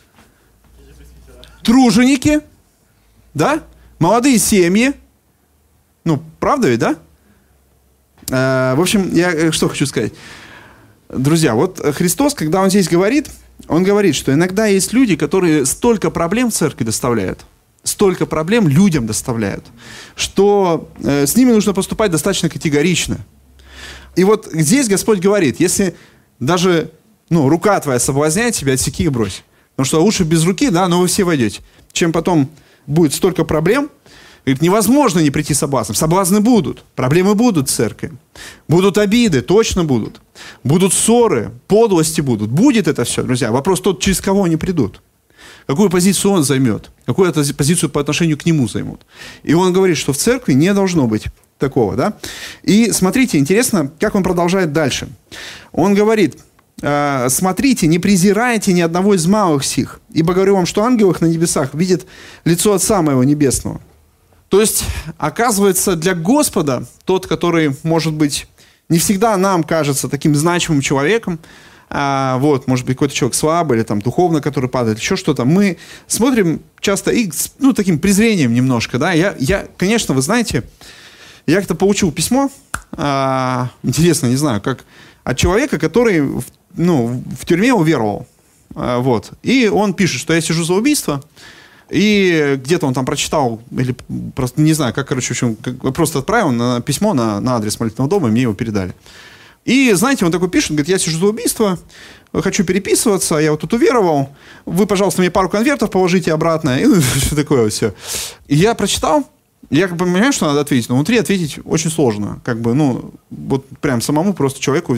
Speaker 1: Труженики, да? Молодые семьи. Правда ведь, да? В общем, я что хочу сказать. Друзья, вот Христос, когда Он здесь говорит, Он говорит, что иногда есть люди, которые столько проблем в церкви доставляют, столько проблем людям доставляют, что с ними нужно поступать достаточно категорично. И вот здесь Господь говорит, если даже рука твоя соблазняет тебя, отсеки и брось. Потому что лучше без руки, да, но вы все войдете. Чем потом будет столько проблем. Говорит, невозможно не прийти соблазном. Соблазны будут, проблемы будут в церкви. Будут обиды, точно будут. Будут ссоры, подлости будут. Будет это все, друзья. Вопрос тот, через кого они придут. Какую позицию он займет. Какую позицию по отношению к нему займут. И он говорит, что в церкви не должно быть такого, да. И смотрите, интересно, как он продолжает дальше. Он говорит, смотрите, не презирайте ни одного из малых сих, ибо говорю вам, что ангел их на небесах видит лицо Отца моего Небесного. То есть, оказывается, для Господа, тот, который, может быть, не всегда нам кажется таким значимым человеком, может быть, какой-то человек слабый, или там духовно, который падает, еще что-то, мы смотрим часто и таким презрением немножко, да. Я, конечно, вы знаете, я как-то получил письмо, интересно, не знаю, как от человека, который в тюрьме уверовал. И он пишет, что я сижу за убийство, и где-то он там прочитал, или просто не знаю, просто отправил письмо на адрес молитвенного дома, и мне его передали. И, знаете, он такой пишет, говорит, я сижу за убийство, хочу переписываться, я вот тут уверовал, вы, пожалуйста, мне пару конвертов положите обратно, и все такое все. И я прочитал, я понимаю, что надо ответить, но внутри ответить очень сложно, вот прям самому просто человеку,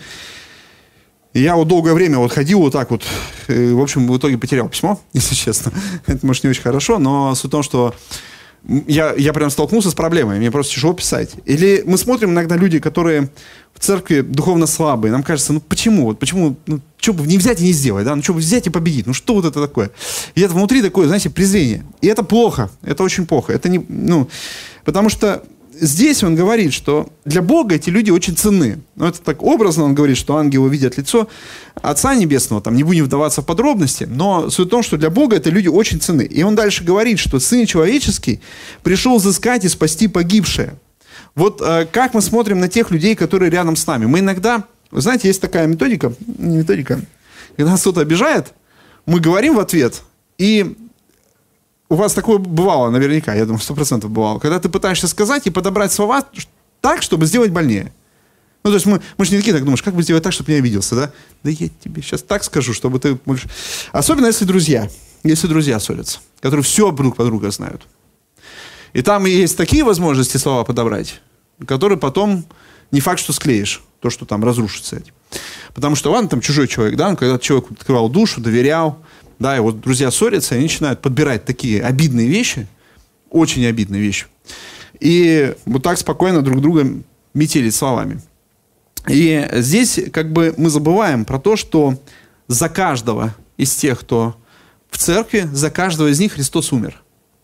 Speaker 1: я долгое время ходил вот так вот, и, в общем, в итоге потерял письмо, если честно. Это, может, не очень хорошо, но суть в том, что я прям столкнулся с проблемой, мне просто тяжело писать. Или мы смотрим иногда люди, которые в церкви духовно слабые, нам кажется, почему, что бы не взять и не сделать, да, что бы взять и победить, что вот это такое? И это внутри такое, знаете, презрение. И это плохо, это очень плохо. Это потому что здесь он говорит, что для Бога эти люди очень ценны. Это так образно он говорит, что ангелы видят лицо Отца Небесного, там не будем вдаваться в подробности, но суть в том, что для Бога это люди очень ценны. И он дальше говорит, что Сын Человеческий пришел взыскать и спасти погибшее. Вот как мы смотрим на тех людей, которые рядом с нами. Мы иногда, вы знаете, есть такая методика, когда нас кто-то обижает, мы говорим в ответ, и у вас такое бывало наверняка, я думаю, 100% бывало, когда ты пытаешься сказать и подобрать слова так, чтобы сделать больнее. То есть мы же не такие так думаешь, как бы сделать так, чтобы не обиделся, да? Да я тебе сейчас так скажу, чтобы ты больше... Особенно если друзья ссорятся, которые все друг про друга знают. И там есть такие возможности слова подобрать, которые потом не факт, что склеишь, то, что там разрушится этим. Потому что, ладно, там чужой человек, да, когда человек открывал душу, доверял, да, и вот друзья ссорятся, и они начинают подбирать такие обидные вещи, очень обидные вещи, и вот так спокойно друг друга метелить словами. И здесь мы забываем про то, что за каждого из тех, кто в церкви, за каждого из них Христос умер.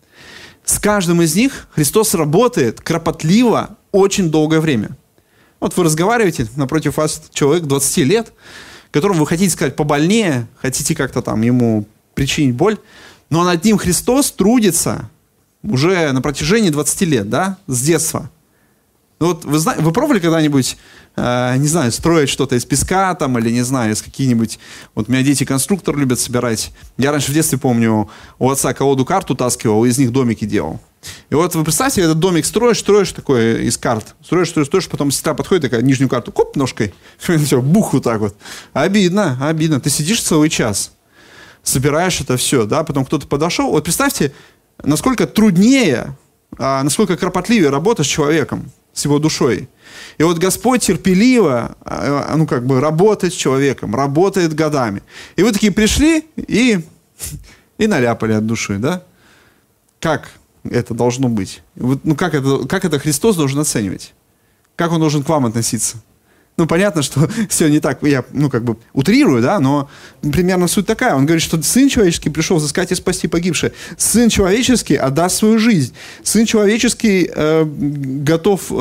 Speaker 1: С каждым из них Христос работает кропотливо очень долгое время. Вот вы разговариваете, напротив вас человек 20 лет, которому вы хотите сказать побольнее, хотите как-то там ему причинить боль, но над ним Христос трудится уже на протяжении 20 лет, да, с детства. Вот вы пробовали когда-нибудь, не знаю, строить что-то из песка там, или, не знаю, из каких-нибудь... Вот у меня дети конструктор любят собирать. Я раньше в детстве, помню, у отца колоду-карт утаскивал, из них домики делал. И вот вы представьте, этот домик строишь такой из карт. Строишь, потом сестра подходит, такая, нижнюю карту, коп, ножкой, все, бух вот так вот. Обидно. Ты сидишь целый час, собираешь это все, да, потом кто-то подошел. Вот представьте, насколько труднее, насколько кропотливее работа с человеком, с его душой. И вот Господь терпеливо, работает с человеком, работает годами. И вы такие пришли и наляпали от души, да? Как это должно быть? Как это Христос должен оценивать? Как он должен к вам относиться? Понятно, что все не так, я, утрирую, да, но примерно суть такая. Он говорит, что Сын Человеческий пришел взыскать и спасти погибшее. Сын Человеческий отдаст свою жизнь. Сын Человеческий готов,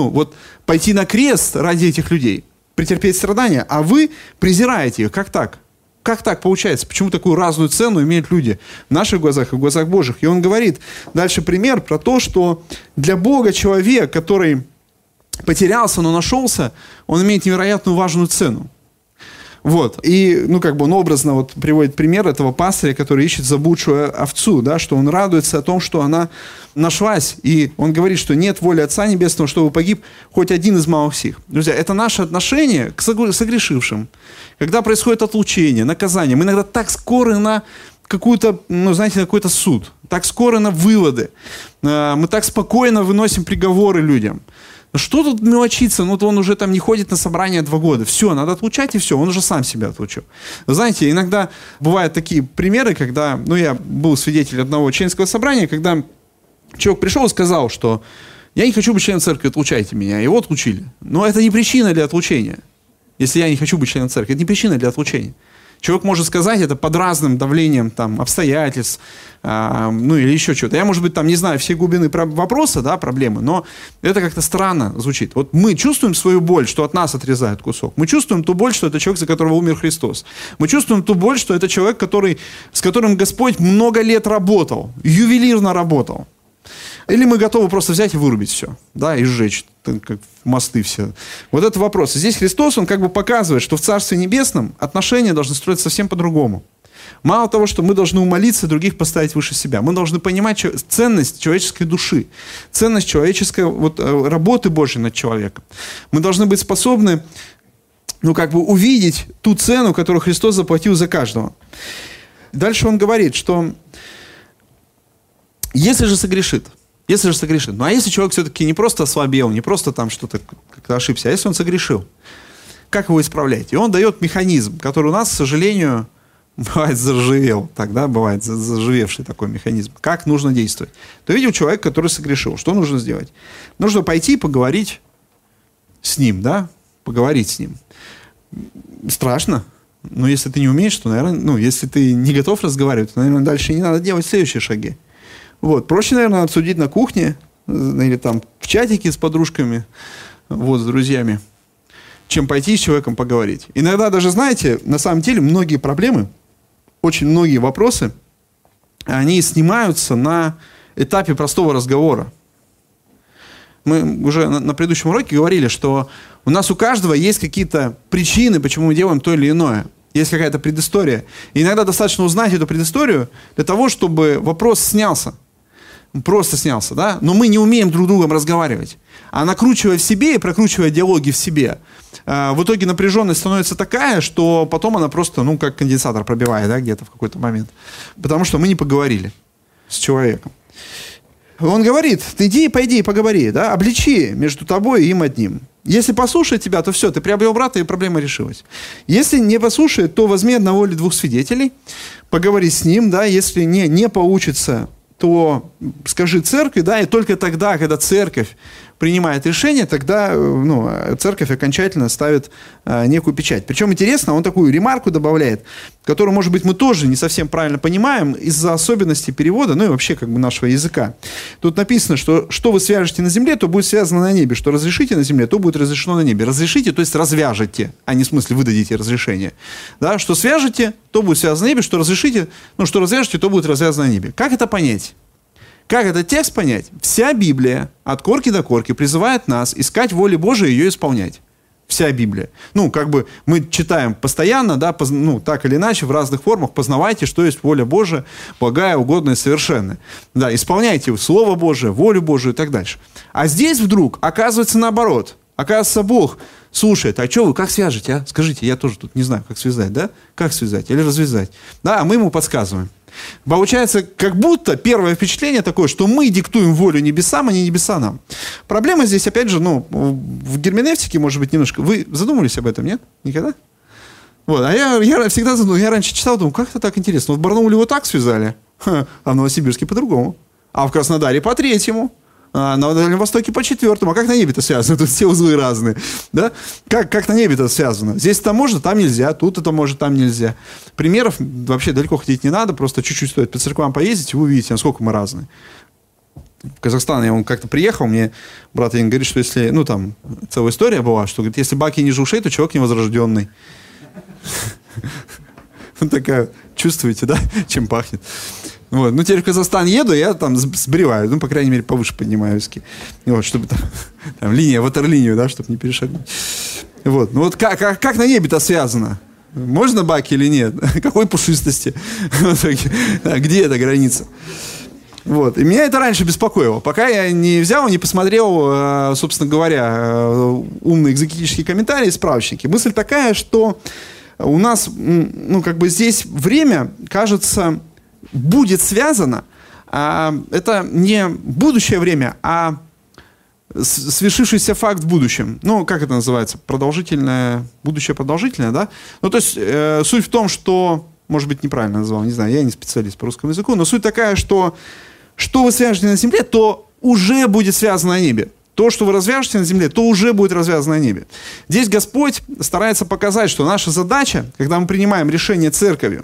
Speaker 1: пойти на крест ради этих людей, претерпеть страдания, а вы презираете их. Как так? Как так получается? Почему такую разную цену имеют люди в наших глазах и в глазах Божьих? И он говорит дальше пример про то, что для Бога человек, который потерялся, но нашелся, он имеет невероятную важную цену. Вот. И, он образно приводит пример этого пастыря, который ищет заблудшую овцу, да, что он радуется о том, что она нашлась. И он говорит, что нет воли Отца Небесного, чтобы погиб хоть один из малых сих. Друзья, это наше отношение к согрешившим. Когда происходит отлучение, наказание, мы иногда так скоры на какую-то, на какой-то суд, так скоро на выводы. Мы так спокойно выносим приговоры людям. Что тут мелочиться? Он уже не ходит на собрание 2 года. Все, надо отлучать, и все. Он уже сам себя отлучил. Вы знаете, иногда бывают такие примеры, когда, я был свидетелем одного членского собрания, когда человек пришел и сказал, что я не хочу быть членом церкви, отлучайте меня. Его отлучили. Но это не причина для отлучения. Если я не хочу быть членом церкви, это не причина для отлучения. Человек может сказать это под разным давлением обстоятельств, или еще что-то. Я, может быть, не знаю всей глубины вопроса, да, проблемы, но это как-то странно звучит. Вот мы чувствуем свою боль, что от нас отрезают кусок. Мы чувствуем ту боль, что это человек, за которого умер Христос. Мы чувствуем ту боль, что это человек, с которым Господь много лет работал, ювелирно работал. Или мы готовы просто взять и вырубить все, да, и сжечь, как мосты все. Вот это вопрос. И здесь Христос, он показывает, что в Царстве Небесном отношения должны строиться совсем по-другому. Мало того, что мы должны умолиться, других поставить выше себя. Мы должны понимать ценность человеческой души, ценность человеческой работы Божьей над человеком. Мы должны быть способны, увидеть ту цену, которую Христос заплатил за каждого. Дальше он говорит, что если же согрешит, ну а если человек все-таки не просто ослабел, не просто что-то как-то ошибся, а если он согрешил, как его исправлять? И он дает механизм, который у нас, к сожалению, бывает заржавел. Тогда бывает заржавевший такой механизм. Как нужно действовать? Ты видел человека, который согрешил. Что нужно сделать? Нужно пойти и поговорить с ним, да? Поговорить с ним. Страшно. Но если ты не умеешь, то, наверное, если ты не готов разговаривать, то, наверное, дальше не надо делать следующие шаги. Проще, наверное, обсудить на кухне или в чатике с подружками, с друзьями, чем пойти с человеком поговорить. Иногда даже, знаете, на самом деле многие проблемы, очень многие вопросы, они снимаются на этапе простого разговора. Мы уже на предыдущем уроке говорили, что у нас у каждого есть какие-то причины, почему мы делаем то или иное. Есть какая-то предыстория. И иногда достаточно узнать эту предысторию для того, чтобы вопрос снялся. Просто снялся, да? Но мы не умеем друг с другом разговаривать. А накручивая в себе и прокручивая диалоги в себе, в итоге напряженность становится такая, что потом она просто, как конденсатор пробивает, да, где-то в какой-то момент. Потому что мы не поговорили с человеком. Он говорит, ты иди, пойди и поговори, да? Обличи между тобой и им одним. Если послушает тебя, то все, ты приобрел брата, и проблема решилась. Если не послушает, то возьми 1 или 2 свидетелей, поговори с ним, да, если не получится, то скажи церкви, да, и только тогда, когда церковь принимает решение, тогда церковь окончательно ставит некую печать. Причем интересно, он такую ремарку добавляет, которую, может быть, мы тоже не совсем правильно понимаем из-за особенностей перевода, и вообще нашего языка. Тут написано, что вы свяжете на земле, то будет связано на небе, что разрешите на земле, то будет разрешено на небе. Разрешите, то есть развяжете, а не в смысле выдадите разрешение. Да, что свяжете, то будет связано на небе, что разрешите, что развяжете, то будет развязано на небе. Как это понять? Как этот текст понять? Вся Библия от корки до корки призывает нас искать воли Божией и ее исполнять. Вся Библия. Мы читаем постоянно, да, так или иначе, в разных формах, познавайте, что есть воля Божия, благая, угодная и совершенная. Да, исполняйте Слово Божие, волю Божию и так дальше. А здесь вдруг оказывается наоборот. Оказывается, Бог слушает, а что вы, как свяжете, а? Скажите, я тоже тут не знаю, как связать, да? Как связать или развязать? Да, а мы ему подсказываем. Получается, как будто первое впечатление такое, что мы диктуем волю небесам, а не небеса нам. Проблема здесь, опять же, в герменевтике, может быть, немножко. Вы задумывались об этом, нет? Никогда? А я всегда задумывался, я раньше читал, думаю, как это так интересно. В Барнауле его так связали, а в Новосибирске по-другому. А в Краснодаре по-третьему. А на Дальнем Востоке по 4-му. А как на небе-то связано? Тут все узлы разные. Да? Как на небе-то связано? Здесь это можно, там нельзя. Тут это может, там нельзя. Примеров вообще далеко ходить не надо. Просто чуть-чуть стоит по церквам поездить, и вы увидите, насколько мы разные. В Казахстан я как-то приехал, мне брат один говорит, что если, там целая история была, что говорит, если баки ниже ушей, то человек невозрожденный. Такая, чувствуете, да, чем пахнет? Теперь в Казахстан еду, я там сбриваю, по крайней мере, повыше поднимаю виски. Чтобы там линия, ватерлинию, да, чтобы не перешагнуть. Как на небе-то связано? Можно баки или нет? Какой пушистости? Где эта граница? Вот. И меня это раньше беспокоило. Пока я не взял, не посмотрел, собственно говоря, умные экзегетические комментарии, справочники. Мысль такая, что у нас, здесь время, кажется, будет связано. Это не будущее время, а свершившийся факт в будущем. Как это называется? Будущее продолжительное, да? То есть суть в том, что, может быть, неправильно назвал, не знаю, я не специалист по русскому языку, но суть такая, что вы свяжете на земле, то уже будет связано на небе. То, что вы развяжете на земле, то уже будет развязано на небе. Здесь Господь старается показать, что наша задача, когда мы принимаем решение церковью,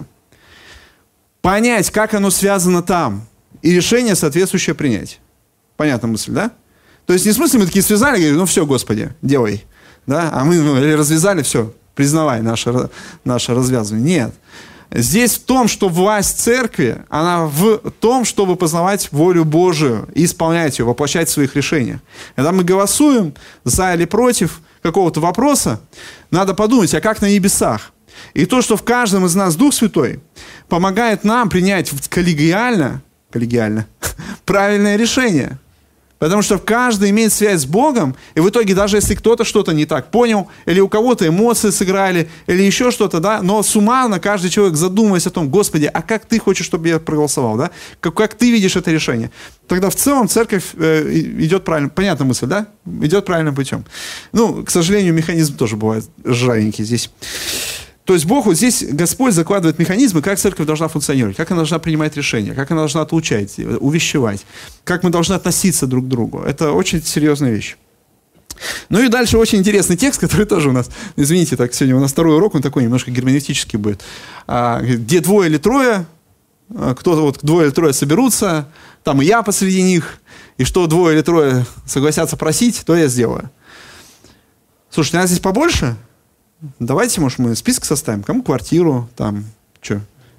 Speaker 1: понять, как оно связано там, и решение соответствующее принять. Понятна мысль, да? То есть не в смысле мы такие связали, говорим, все, Господи, делай. Да? А мы развязали, все, признавай наше развязывание. Нет. Здесь в том, что власть церкви, она в том, чтобы познавать волю Божию и исполнять ее, воплощать в своих решениях. Когда мы голосуем за или против какого-то вопроса, надо подумать, а как на небесах? И то, что в каждом из нас Дух Святой помогает нам принять коллегиально правильное решение. Потому что каждый имеет связь с Богом, и в итоге, даже если кто-то что-то не так понял, или у кого-то эмоции сыграли, или еще что-то, да, но суммарно каждый человек, задумываясь о том, Господи, а как ты хочешь, чтобы я проголосовал, да? Как ты видишь это решение? Тогда в целом церковь идет правильно, понятная мысль, да? Идет правильным путем. К сожалению, механизм тоже бывает жравенький здесь. То есть Бог вот здесь, Господь закладывает механизмы, как церковь должна функционировать, как она должна принимать решения, как она должна отлучать, увещевать, как мы должны относиться друг к другу. Это очень серьезная вещь. И дальше очень интересный текст, который тоже у нас, извините, так сегодня у нас второй урок, он такой немножко герменевтический будет. Где двое или трое, кто-то двое или трое соберутся, там и я посреди них, и что двое или трое согласятся просить, то я сделаю. Слушайте, нас здесь побольше? Давайте, может, мы список составим. Кому квартиру, там, что?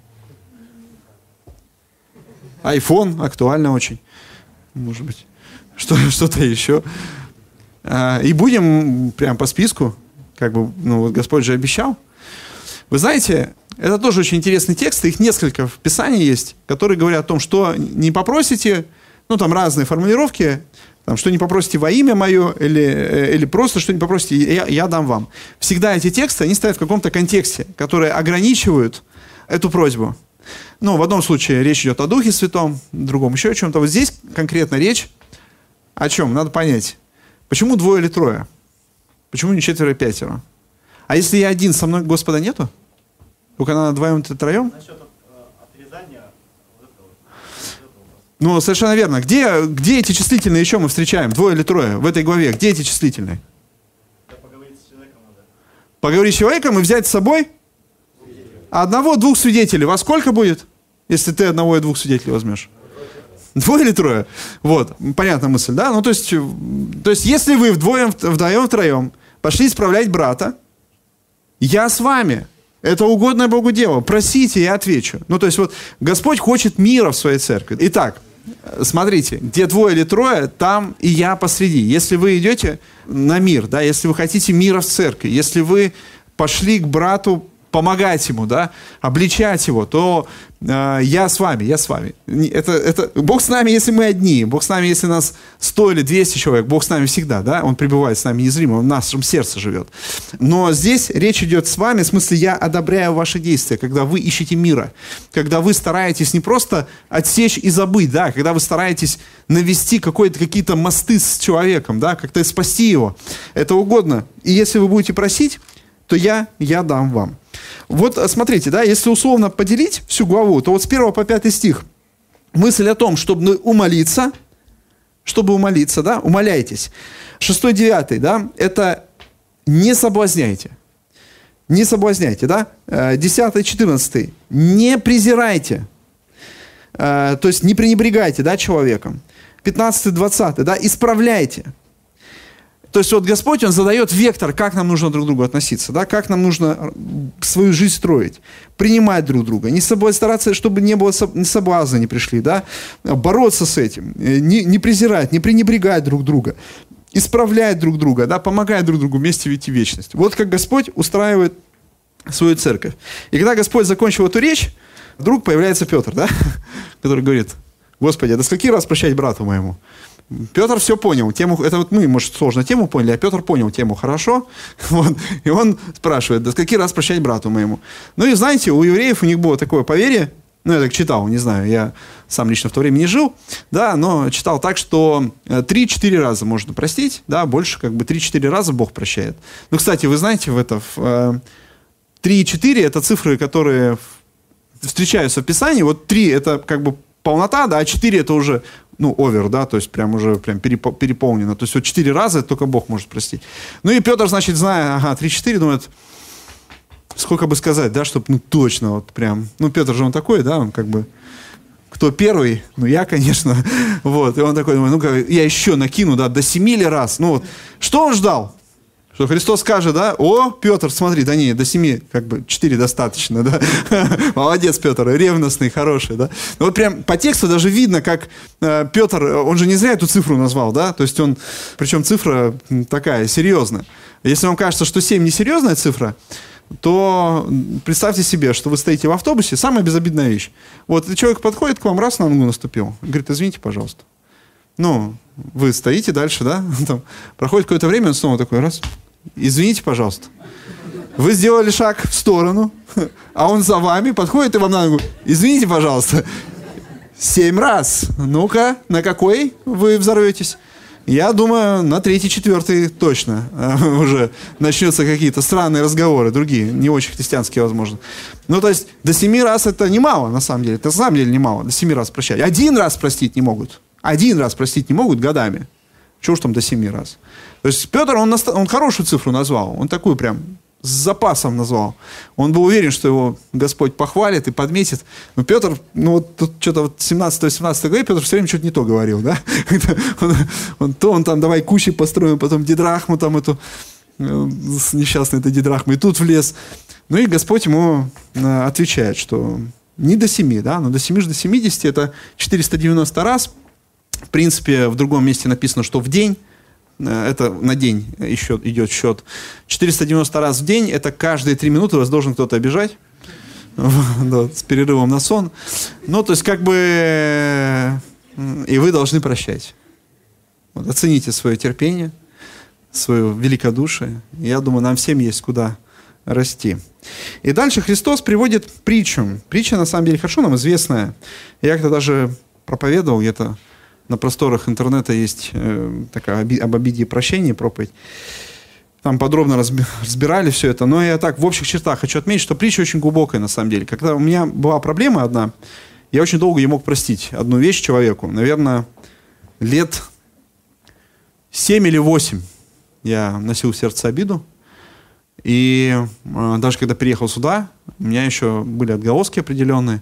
Speaker 1: Айфон, актуально очень. Может быть, что-то еще. И будем прям по списку, Господь же обещал. Вы знаете, это тоже очень интересный текст, их несколько в Писании есть, которые говорят о том, что не попросите, там разные формулировки, что не попросите во имя мое, или просто что не попросите, я дам вам. Всегда эти тексты, они стоят в каком-то контексте, которые ограничивают эту просьбу. В одном случае речь идет о Духе Святом, в другом еще о чем-то. Вот здесь конкретно речь о чем? Надо понять. Почему двое или трое? Почему не четверо и пятеро? А если я один, со мной Господа нету? Только надо вдвоем и троем?
Speaker 2: Насчет отрезания
Speaker 1: совершенно верно. Где эти числительные еще мы встречаем? Двое или трое в этой главе? Где эти числительные?
Speaker 2: Поговорить с человеком надо.
Speaker 1: Поговорить с человеком и взять с собой? Одного-двух свидетелей. Во сколько будет, если ты одного и двух свидетелей возьмешь? Двое или трое? Вот, понятная мысль, да? То есть если вы вдвоем, втроем пошли исправлять брата, я с вами. Это угодное Богу дело. Просите, я отвечу. Господь хочет мира в своей церкви. Итак, смотрите, где двое или трое, там и я посреди. Если вы идете на мир, да, если вы хотите мира в церкви, если вы пошли к брату помогать ему, да, обличать его, то я с вами. Это Бог с нами, если мы одни. Бог с нами, если нас 100 или 200 человек. Бог с нами всегда, да. Он пребывает с нами незримо, Он в нашем сердце живет. Но здесь речь идет с вами, в смысле, я одобряю ваши действия, когда вы ищете мира, когда вы стараетесь не просто отсечь и забыть, да, когда вы стараетесь навести какие-то мосты с человеком, да, как-то спасти его. Это угодно. И если вы будете просить, то я дам вам. Вот смотрите, да, если условно поделить всю главу, то вот с 1 по 5 стих мысль о том, чтобы умолиться, да, умоляйтесь. 6-9, да, это не соблазняйте, да, 10-14, не презирайте, то есть не пренебрегайте, да, человеком. 15-20, да, исправляйте. То есть Господь, Он задает вектор, как нам нужно друг к другу относиться, да, как нам нужно свою жизнь строить, принимать друг друга, стараться, чтобы не было соблазна, не пришли, да, бороться с этим, не презирать, не пренебрегать друг друга, исправлять друг друга, да, помогать друг другу вместе идти в вечность. Вот как Господь устраивает свою церковь. И когда Господь закончил эту речь, вдруг появляется Петр, да, который говорит: Господи, а до скольки раз прощать брату моему? Петр все понял. Тему, это вот мы, может, сложно тему поняли, а Петр понял тему хорошо. Вот, и он спрашивает: до скольки раз прощать брату моему? Ну и знаете, у евреев у них было такое поверье, ну я так читал, не знаю, я сам лично в то время не жил, да, но читал так, что 3-4 раза можно простить, да, больше как бы 3-4 раза Бог прощает. Ну, кстати, вы знаете, 3 и 4 это цифры, которые встречаются в Писании. Вот 3 это как бы полнота, да, а 4 это уже, ну, овер, да, то есть прям уже прям переполнено. То есть вот 4 раза это только Бог может простить. Ну и Петр, значит, зная, 3-4, думает, сколько бы сказать, да, чтобы, ну, точно, вот прям, ну, Петр же он такой, да, он как бы, кто первый? Ну, я, конечно, вот, и он такой, думает, ну-ка, я еще накину, да, до 7 раз, ну, вот, что он ждал? Что Христос скажет, да, о, Петр, смотри, да не, до 7, как бы 4 достаточно, да, молодец, Петр, ревностный, хороший, да. Ну вот прям по тексту даже видно, как Петр, он же не зря эту цифру назвал, да, то есть он, причем цифра такая, серьезная. Если вам кажется, что 7 несерьезная цифра, то представьте себе, что вы стоите в автобусе, самая безобидная вещь. Вот, и человек подходит к вам, раз на ногу наступил, говорит, извините, пожалуйста. Ну, вы стоите дальше, да, там, проходит какое-то время, он снова такой, раз... Извините, пожалуйста. Вы сделали шаг в сторону, а он за вами подходит и вам на ногу. Извините, пожалуйста. 7 раз. Ну-ка, на какой вы взорветесь? Я думаю, на 3-4 точно уже начнутся какие-то странные разговоры, другие, не очень христианские, возможно. Ну, то есть, до 7 раз это немало, на самом деле. Это на самом деле немало, до 7 раз прощать. 1 раз простить не могут. 1 раз простить не могут годами. Чего уж там до 7 раз. То есть Петр, он хорошую цифру назвал. Он такую прям с запасом назвал. Он был уверен, что его Господь похвалит и подметит. Но Петр, ну вот тут что-то вот 17-18 главе Петр все время что-то не то говорил, да? Он там, давай кущи построим, потом дидрахму там эту, с несчастной этой дидрахмой, и тут влез. Ну и Господь ему отвечает, что не до 7, да, но до 7 до 70 это 490 раз. В принципе, в другом месте написано, что в день, это на день еще идет счет, 490 раз в день, это каждые 3 минуты вас должен кто-то обижать, да, с перерывом на сон. Ну, то есть, как бы, и вы должны прощать. Вот, оцените свое терпение, свое великодушие. Я думаю, нам всем есть куда расти. И дальше Христос приводит притчу. Притча, на самом деле, хорошо нам известная. Я как-то даже проповедовал где-то. На просторах интернета есть такая об обиде и прощении проповедь. Там подробно разбирали все это. Но я так в общих чертах хочу отметить, что притча очень глубокая на самом деле. Когда у меня была проблема одна, я очень долго не мог простить одну вещь человеку. Наверное, лет 7 или 8 я носил в сердце обиду. И даже когда переехал сюда, у меня еще были отголоски определенные.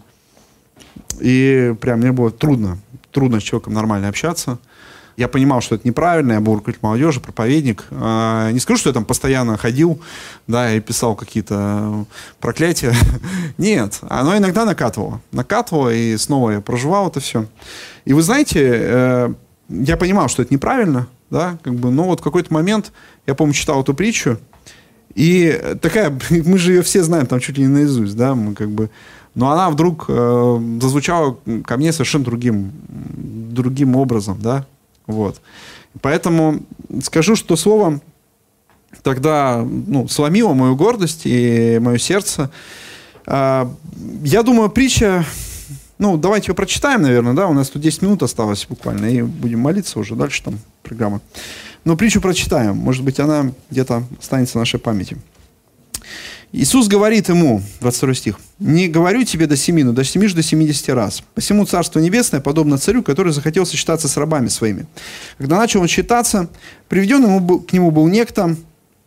Speaker 1: И прям мне было трудно с человеком нормально общаться. Я понимал, что это неправильно, я был руководитель молодежи, проповедник. Не скажу, что я там постоянно ходил, да, и писал какие-то проклятия. Нет, оно иногда накатывало, и снова я проживал это все. И вы знаете, я понимал, что это неправильно, да, как бы, но вот в какой-то момент, я, помню, читал эту притчу, и такая, мы же ее все знаем, там чуть ли не наизусть, да, мы как бы... Но она вдруг зазвучала ко мне совершенно другим образом, да, вот. Поэтому скажу, что слово тогда, ну, сломило мою гордость и мое сердце. Я думаю, притча, ну, давайте ее прочитаем, наверное, да, у нас тут 10 минут осталось буквально, и будем молиться уже, дальше там программа. Но притчу прочитаем, может быть, она где-то останется в нашей памяти. Иисус говорит ему, 22 стих, «Не говорю тебе до 7, но до 7 до 70 раз. Посему Царство Небесное подобно царю, который захотел сочетаться с рабами своими. Когда начал он считаться, приведен к нему был некто,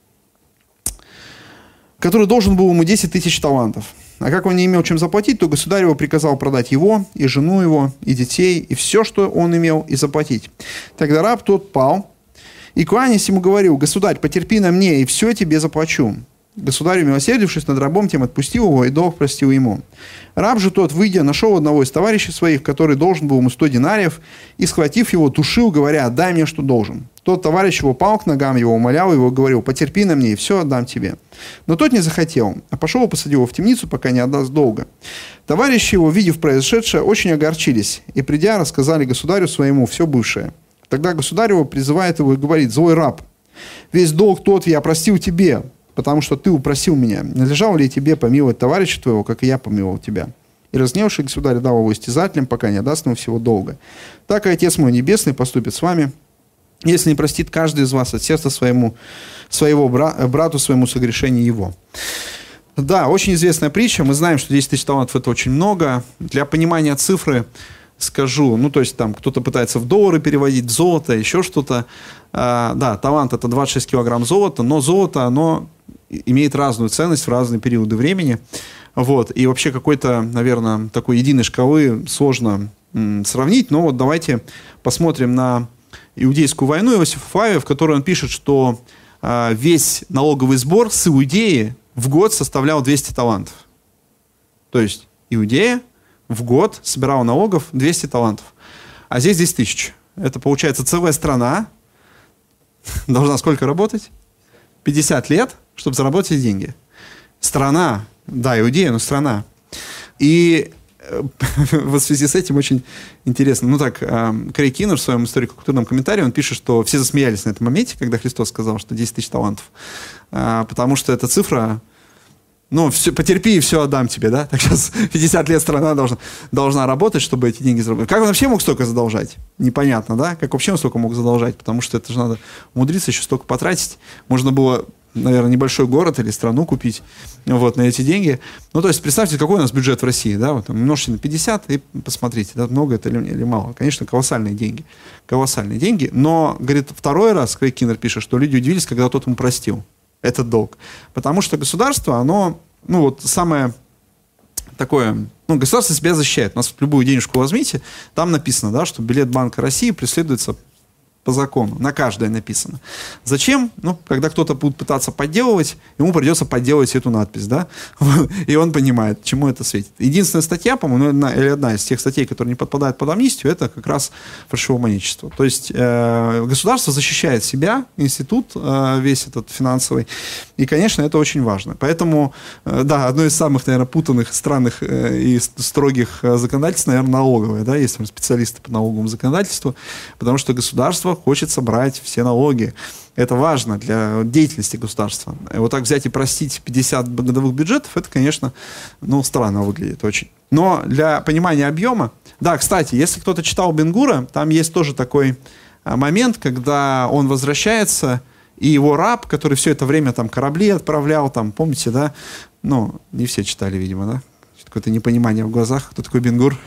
Speaker 1: который должен был ему 10 тысяч талантов. А как он не имел чем заплатить, то государь его приказал продать его, и жену его, и детей, и все, что он имел, и заплатить. Тогда раб тот пал, и кланяясь ему говорил, государь, потерпи на мне, и все тебе заплачу. Государь, умилосердившись над рабом тем, отпустил его, и долг простил ему. Раб же тот, выйдя, нашел одного из товарищей своих, который должен был ему 100 динариев, и, схватив его, душил, говоря: отдай мне, что должен. Тот товарищ его пал к ногам его, умолял его, говорил: потерпи на мне, и все отдам тебе. Но тот не захотел, а пошел и посадил его в темницу, пока не отдаст долга. Товарищи его, видев произошедшее, очень огорчились, и, придя, рассказали государю своему все бывшее. Тогда государь его призывает его и говорит: злой раб, весь долг тот я простил тебе, потому что ты упросил меня. Надлежало ли тебе помиловать товарища твоего, как и я помиловал тебя? И разгневавший государь дал его истязателям, пока не отдаст ему всего долга. Так и Отец мой Небесный поступит с вами, если не простит каждый из вас от сердца своего брату своему согрешение его». Да, очень известная притча. Мы знаем, что 10 тысяч талантов – это очень много. Для понимания цифры скажу, то есть там кто-то пытается в доллары переводить, в золото, еще что-то. Да, талант – это 26 килограмм золота, но золото, оно имеет разную ценность в разные периоды времени. Вот. И вообще какой-то, наверное, такой единой шкалы сложно сравнить. Но вот давайте посмотрим на Иудейскую войну Иосифа Флавия, в которой он пишет, что весь налоговый сбор с Иудеи в год составлял 200 талантов. То есть Иудея в год собирала налогов 200 талантов. А здесь 10 тысяч. Это получается целая страна должна сколько работать? 50 лет, чтобы заработать эти деньги. Страна, да, Иудея, но страна. И в связи с этим очень интересно. Крейг Киннер в своем историко-культурном комментарии, он пишет, что все засмеялись на этом моменте, когда Христос сказал, что 10 тысяч талантов. Потому что эта цифра, потерпи и все отдам тебе, да? Так сейчас 50 лет страна должна работать, чтобы эти деньги заработать. Как он вообще мог столько задолжать? Непонятно, да? Как вообще он столько мог задолжать? Потому что это же надо умудриться еще столько потратить. Можно было, наверное, небольшой город или страну купить на эти деньги. То есть, представьте, какой у нас бюджет в России, да? Умножьте на 50 и посмотрите, да, много это или мало. Конечно, колоссальные деньги. Колоссальные деньги. Но, говорит, второй раз Крейг Киннер пишет, что люди удивились, когда тот ему простил этот долг. Потому что государство, оно, самое такое, государство себя защищает. У нас любую денежку возьмите, там написано, да, что билет Банка России преследуется по закону. На каждое написано. Зачем? Когда кто-то будет пытаться подделывать, ему придется подделать эту надпись, да? И он понимает, чему это светит. Единственная статья, по-моему, одна из тех статей, которые не подпадают под амнистию, это как раз фальшивомонетчество. То есть государство защищает себя, институт весь этот финансовый. И, конечно, это очень важно. Поэтому, да, одно из самых, наверное, путанных, странных и строгих законодательств, наверное, налоговое, да, есть специалисты по налоговому законодательству, потому что государство хочет собрать все налоги. Это важно для деятельности государства. И вот так взять и простить 50 годовых бюджетов, это, конечно, странно выглядит очень. Но для понимания объема... Да, кстати, если кто-то читал Бен-Гура, там есть тоже такой момент, когда он возвращается, и его раб, который все это время там корабли отправлял, там, помните, да? Не все читали, видимо, да? Какое-то непонимание в глазах, кто такой Бен-Гур.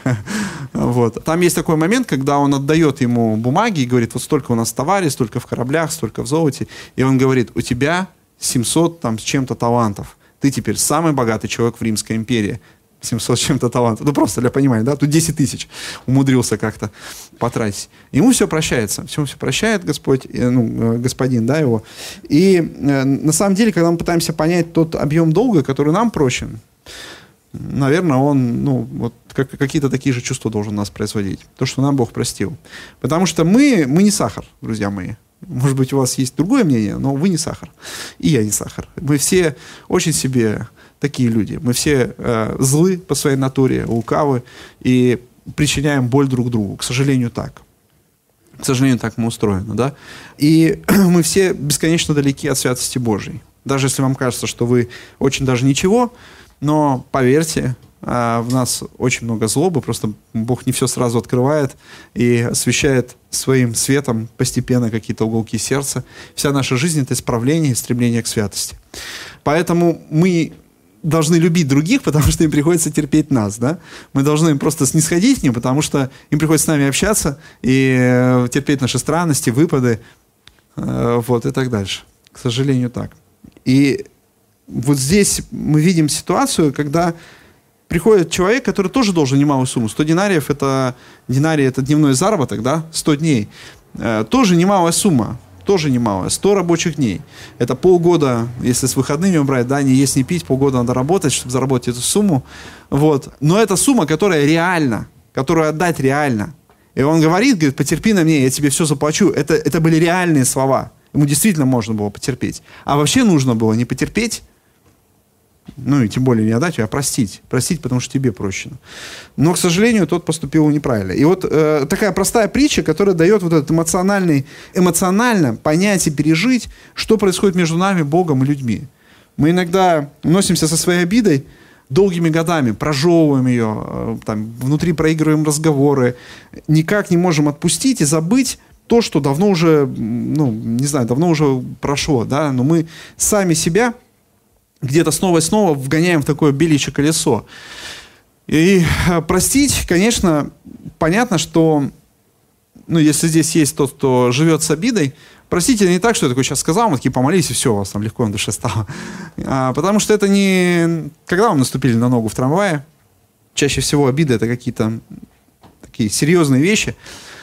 Speaker 1: Вот. Там есть такой момент, когда он отдает ему бумаги и говорит, вот столько у нас товарищей, столько в кораблях, столько в золоте. И он говорит, у тебя 700 с чем-то талантов. Ты теперь самый богатый человек в Римской империи. 700 с чем-то талантов. Просто для понимания, да? Тут 10 тысяч умудрился как-то потратить. Ему все прощается. Все прощает Господь, господин, да, его. И на самом деле, когда мы пытаемся понять тот объем долга, который нам прощен, наверное, он, какие-то такие же чувства должен нас производить. То, что нам Бог простил. Потому что мы не сахар, друзья мои. Может быть, у вас есть другое мнение, но вы не сахар. И я не сахар. Мы все очень себе такие люди. Мы все злы по своей натуре, лукавы и причиняем боль друг другу. К сожалению, так. К сожалению, так мы устроены, да? И мы все бесконечно далеки от святости Божьей. Даже если вам кажется, что вы очень даже ничего, но поверьте, в нас очень много злобы, просто Бог не все сразу открывает и освещает своим светом постепенно какие-то уголки сердца. Вся наша жизнь — это исправление и стремление к святости. Поэтому мы должны любить других, потому что им приходится терпеть нас, да? Мы должны им просто снисходить к ним, потому что им приходится с нами общаться и терпеть наши странности, выпады, и так дальше. К сожалению, так. И вот здесь мы видим ситуацию, когда приходит человек, который тоже должен немалую сумму. 100 динариев это динарий, это дневной заработок, да? 100 дней. Тоже немалая сумма. тоже немало. 100 рабочих дней. Это полгода, если с выходными брать, да, не есть, не пить, полгода надо работать, чтобы заработать эту сумму. Вот. Но это сумма, которая реальна, которую отдать реально. И он говорит, потерпи на мне, я тебе все заплачу. Это были реальные слова. Ему действительно можно было потерпеть. А вообще нужно было не потерпеть, ну и тем более не отдать, а простить. Простить, потому что тебе прощено. Но, к сожалению, тот поступил неправильно. И вот такая простая притча, которая дает вот это эмоционально понять и пережить, что происходит между нами, Богом и людьми. Мы иногда носимся со своей обидой долгими годами, прожевываем ее, там, внутри проигрываем разговоры, никак не можем отпустить и забыть то, что давно уже, ну, не знаю, давно уже прошло, да, но мы сами себя где-то снова и снова вгоняем в такое беличье колесо. И простить, конечно, понятно, что, ну, если здесь есть тот, кто живет с обидой, простите, не так, что я такой сейчас сказал, мы такие помолились, и все, у вас там легко на душе стало. Потому что это не... Когда вам наступили на ногу в трамвае, чаще всего обиды — это какие-то такие серьезные вещи,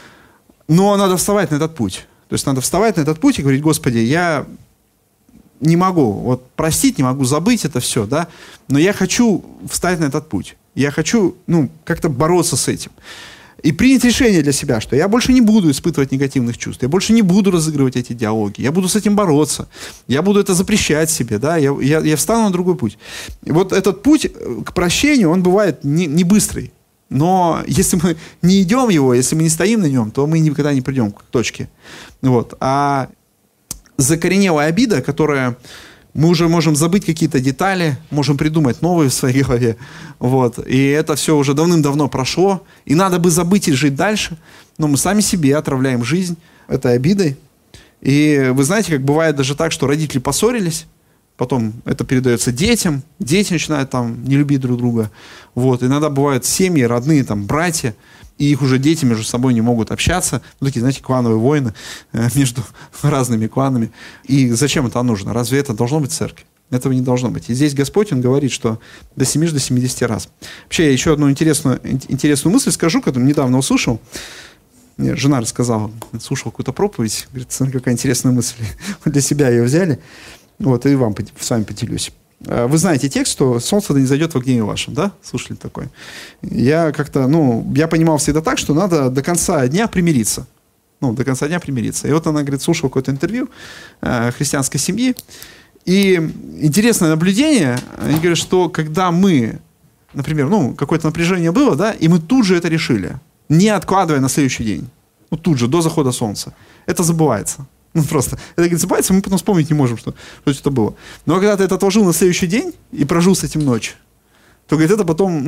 Speaker 1: но надо вставать на этот путь. То есть надо вставать на этот путь и говорить: Господи, я не могу, вот простить, не могу забыть это все, да, но я хочу встать на этот путь. Я хочу, ну, как-то бороться с этим. И принять решение для себя, что я больше не буду испытывать негативных чувств, я больше не буду разыгрывать эти диалоги, я буду с этим бороться, я буду это запрещать себе, да, я встану на другой путь. И вот этот путь к прощению, он бывает не быстрый, но если мы не идем его, если мы не стоим на нем, то мы никогда не придем к точке. Вот. А закоренелая обида, которая... Мы уже можем забыть какие-то детали, можем придумать новые в своей голове. Вот. И это все уже давным-давно прошло. И надо бы забыть и жить дальше. Но мы сами себе отравляем жизнь этой обидой. И вы знаете, как бывает даже так, что родители поссорились, потом это передается детям, дети начинают там не любить друг друга. Вот. Иногда бывают семьи, родные, там, братья, и их уже дети между собой не могут общаться. Ну, такие, знаете, клановые войны между разными кланами. И зачем это нужно? Разве это должно быть в церкви? Этого не должно быть. И здесь Господь, Он говорит, что до 70 раз. Вообще, я еще одну интересную мысль скажу, которую недавно услышал. Мне жена рассказала, слушал какую-то проповедь. Говорит: смотри, какая интересная мысль. Для себя ее взяли. Вот, и с вами поделюсь. Вы знаете текст, что солнце да не зайдет во гневе вашем, да? Слушали такое? Я как-то, я понимал всегда так, что надо до конца дня примириться. До конца дня примириться. И вот она, говорит, слушала какое-то интервью христианской семьи. И интересное наблюдение, они говорят, что когда мы, например, какое-то напряжение было, да, и мы тут же это решили, не откладывая на следующий день, тут же, до захода солнца, это забывается. Просто. Это, говорит, забывается, мы потом вспомнить не можем, что это было. Но когда ты это отложил на следующий день и прожил с этим ночь, то, говорит, это потом,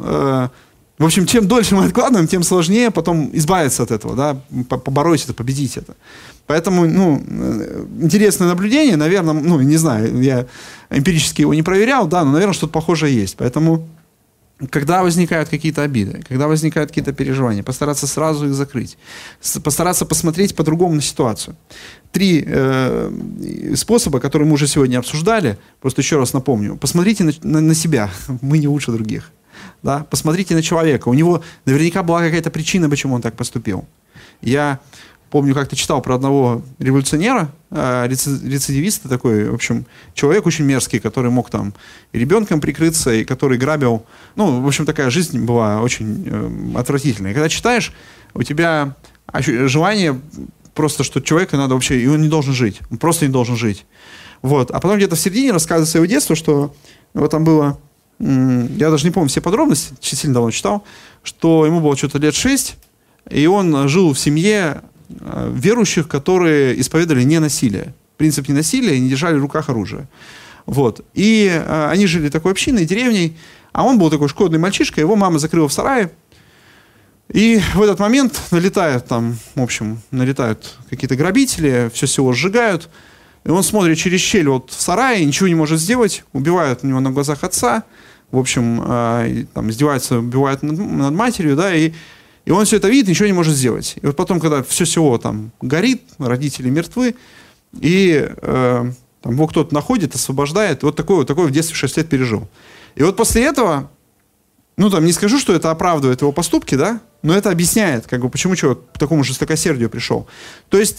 Speaker 1: в общем, чем дольше мы откладываем, тем сложнее потом избавиться от этого, да, побороть это, победить это. Поэтому, интересное наблюдение, наверное, не знаю, я эмпирически его не проверял, да, но, наверное, что-то похожее есть. Поэтому, когда возникают какие-то обиды, когда возникают какие-то переживания, постараться сразу их закрыть, постараться посмотреть по-другому на ситуацию. 3 способа, которые мы уже сегодня обсуждали, просто еще раз напомню. Посмотрите на себя, мы не лучше других. Да? Посмотрите на человека, у него наверняка была какая-то причина, почему он так поступил. Я помню, как-то читал про одного революционера, рецидивиста такой, в общем, человек очень мерзкий, который мог там и ребенком прикрыться, и который грабил. В общем, такая жизнь была очень отвратительная. И когда читаешь, у тебя желание просто, что человека надо вообще, и он не должен жить, он просто не должен жить. Вот. А потом где-то в середине рассказывается его детство, что вот там было, я даже не помню все подробности, сильно давно читал, что ему было что-то лет 6, и он жил в семье верующих, которые исповедовали ненасилие. Принцип ненасилия и не держали в руках оружие. Вот. И они жили такой общиной, деревней, а он был такой шкодный мальчишка, его мама закрыла в сарае. И в этот момент налетают какие-то грабители, все село сжигают. И он смотрит через щель в сарае, ничего не может сделать, убивают у него на глазах отца, в общем, издеваются, убивают над матерью, да, и он все это видит, ничего не может сделать. И вот потом, когда все село там горит, родители мертвы, и его кто-то находит, освобождает, вот такой в детстве 6 лет пережил. И вот после этого, не скажу, что это оправдывает его поступки, да, но это объясняет, почему человек к такому жестокосердию пришел. То есть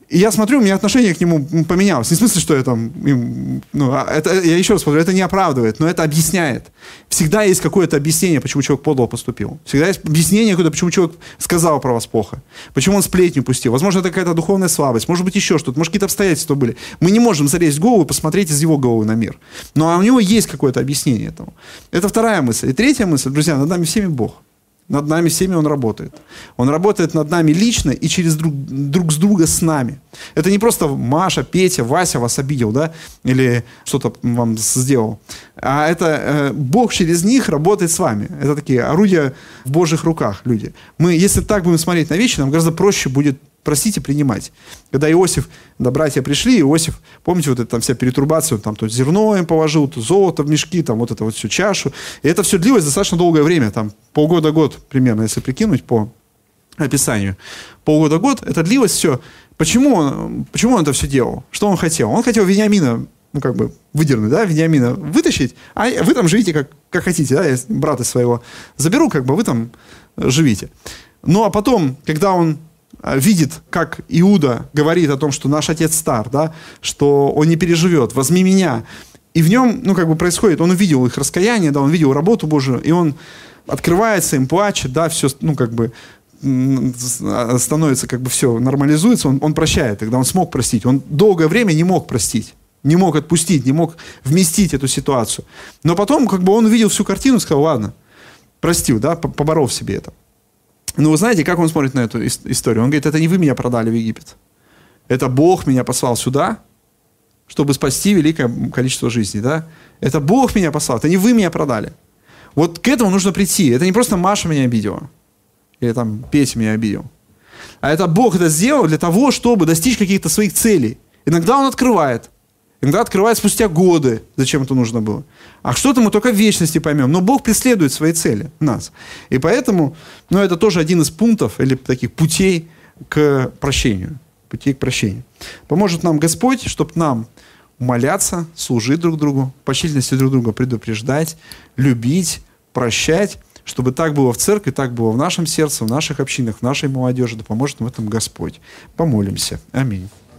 Speaker 1: И я смотрю, у меня отношение к нему поменялось. Не в смысле, что я там... я еще раз повторю, это не оправдывает, но это объясняет. Всегда есть какое-то объяснение, почему человек подло поступил. Всегда есть объяснение какое-то, почему человек сказал про вас плохо. Почему он сплетню пустил. Возможно, это какая-то духовная слабость. Может быть, еще что-то. Может, какие-то обстоятельства были. Мы не можем залезть в голову и посмотреть из его головы на мир. Но у него есть какое-то объяснение этому. Это вторая мысль. И третья мысль, друзья, над нами всеми Бог. Над нами всеми Он работает. Он работает над нами лично и через друг с друга с нами. Это не просто Маша, Петя, Вася вас обидел, да, или что-то вам сделал. А это Бог через них работает с вами. Это такие орудия в Божьих руках, люди. Мы, если так будем смотреть на вещи, нам гораздо проще будет просить и принимать. Когда Иосиф, да, братья пришли, Иосиф, помните, вот эта там вся перетурбация, он там то зерно им положил, то золото в мешки, там вот это вот всю чашу. И это все длилось достаточно долгое время, там полгода-год примерно, если прикинуть по описанию. Полгода-год, это длилось все. Почему он это все делал? Что он хотел? Он хотел Вениамина, выдернуть, да, Вениамина вытащить, а вы там живите как хотите, да, я брата своего заберу, вы там живите. Ну, а потом, когда он видит, как Иуда говорит о том, что наш отец стар, да, что он не переживет, возьми меня. И в нем, происходит, он увидел их раскаяние, да, он видел работу Божию, и он открывается им, плачет, да, все, становится, все нормализуется, он прощает, тогда он смог простить. Он долгое время не мог простить, не мог отпустить, не мог вместить эту ситуацию. Но потом, он увидел всю картину и сказал, ладно, простил, да, поборол в себе это. Но вы знаете, как он смотрит на эту историю? Он говорит, это не вы меня продали в Египет. Это Бог меня послал сюда, чтобы спасти великое количество жизней. Да? Это Бог меня послал, это не вы меня продали. Вот к этому нужно прийти. Это не просто Маша меня обидела. Или там Петя меня обидел. А это Бог это сделал для того, чтобы достичь каких-то своих целей. Иногда Он открывает. Иногда открывает спустя годы, зачем это нужно было. А что-то мы только в вечности поймем. Но Бог преследует свои цели в нас. И поэтому, это тоже один из пунктов или таких путей к прощению. Путей к прощению. Поможет нам Господь, чтобы нам умоляться, служить друг другу, по численности друг друга предупреждать, любить, прощать, чтобы так было в церкви, так было в нашем сердце, в наших общинах, в нашей молодежи. Да поможет нам в этом Господь. Помолимся. Аминь.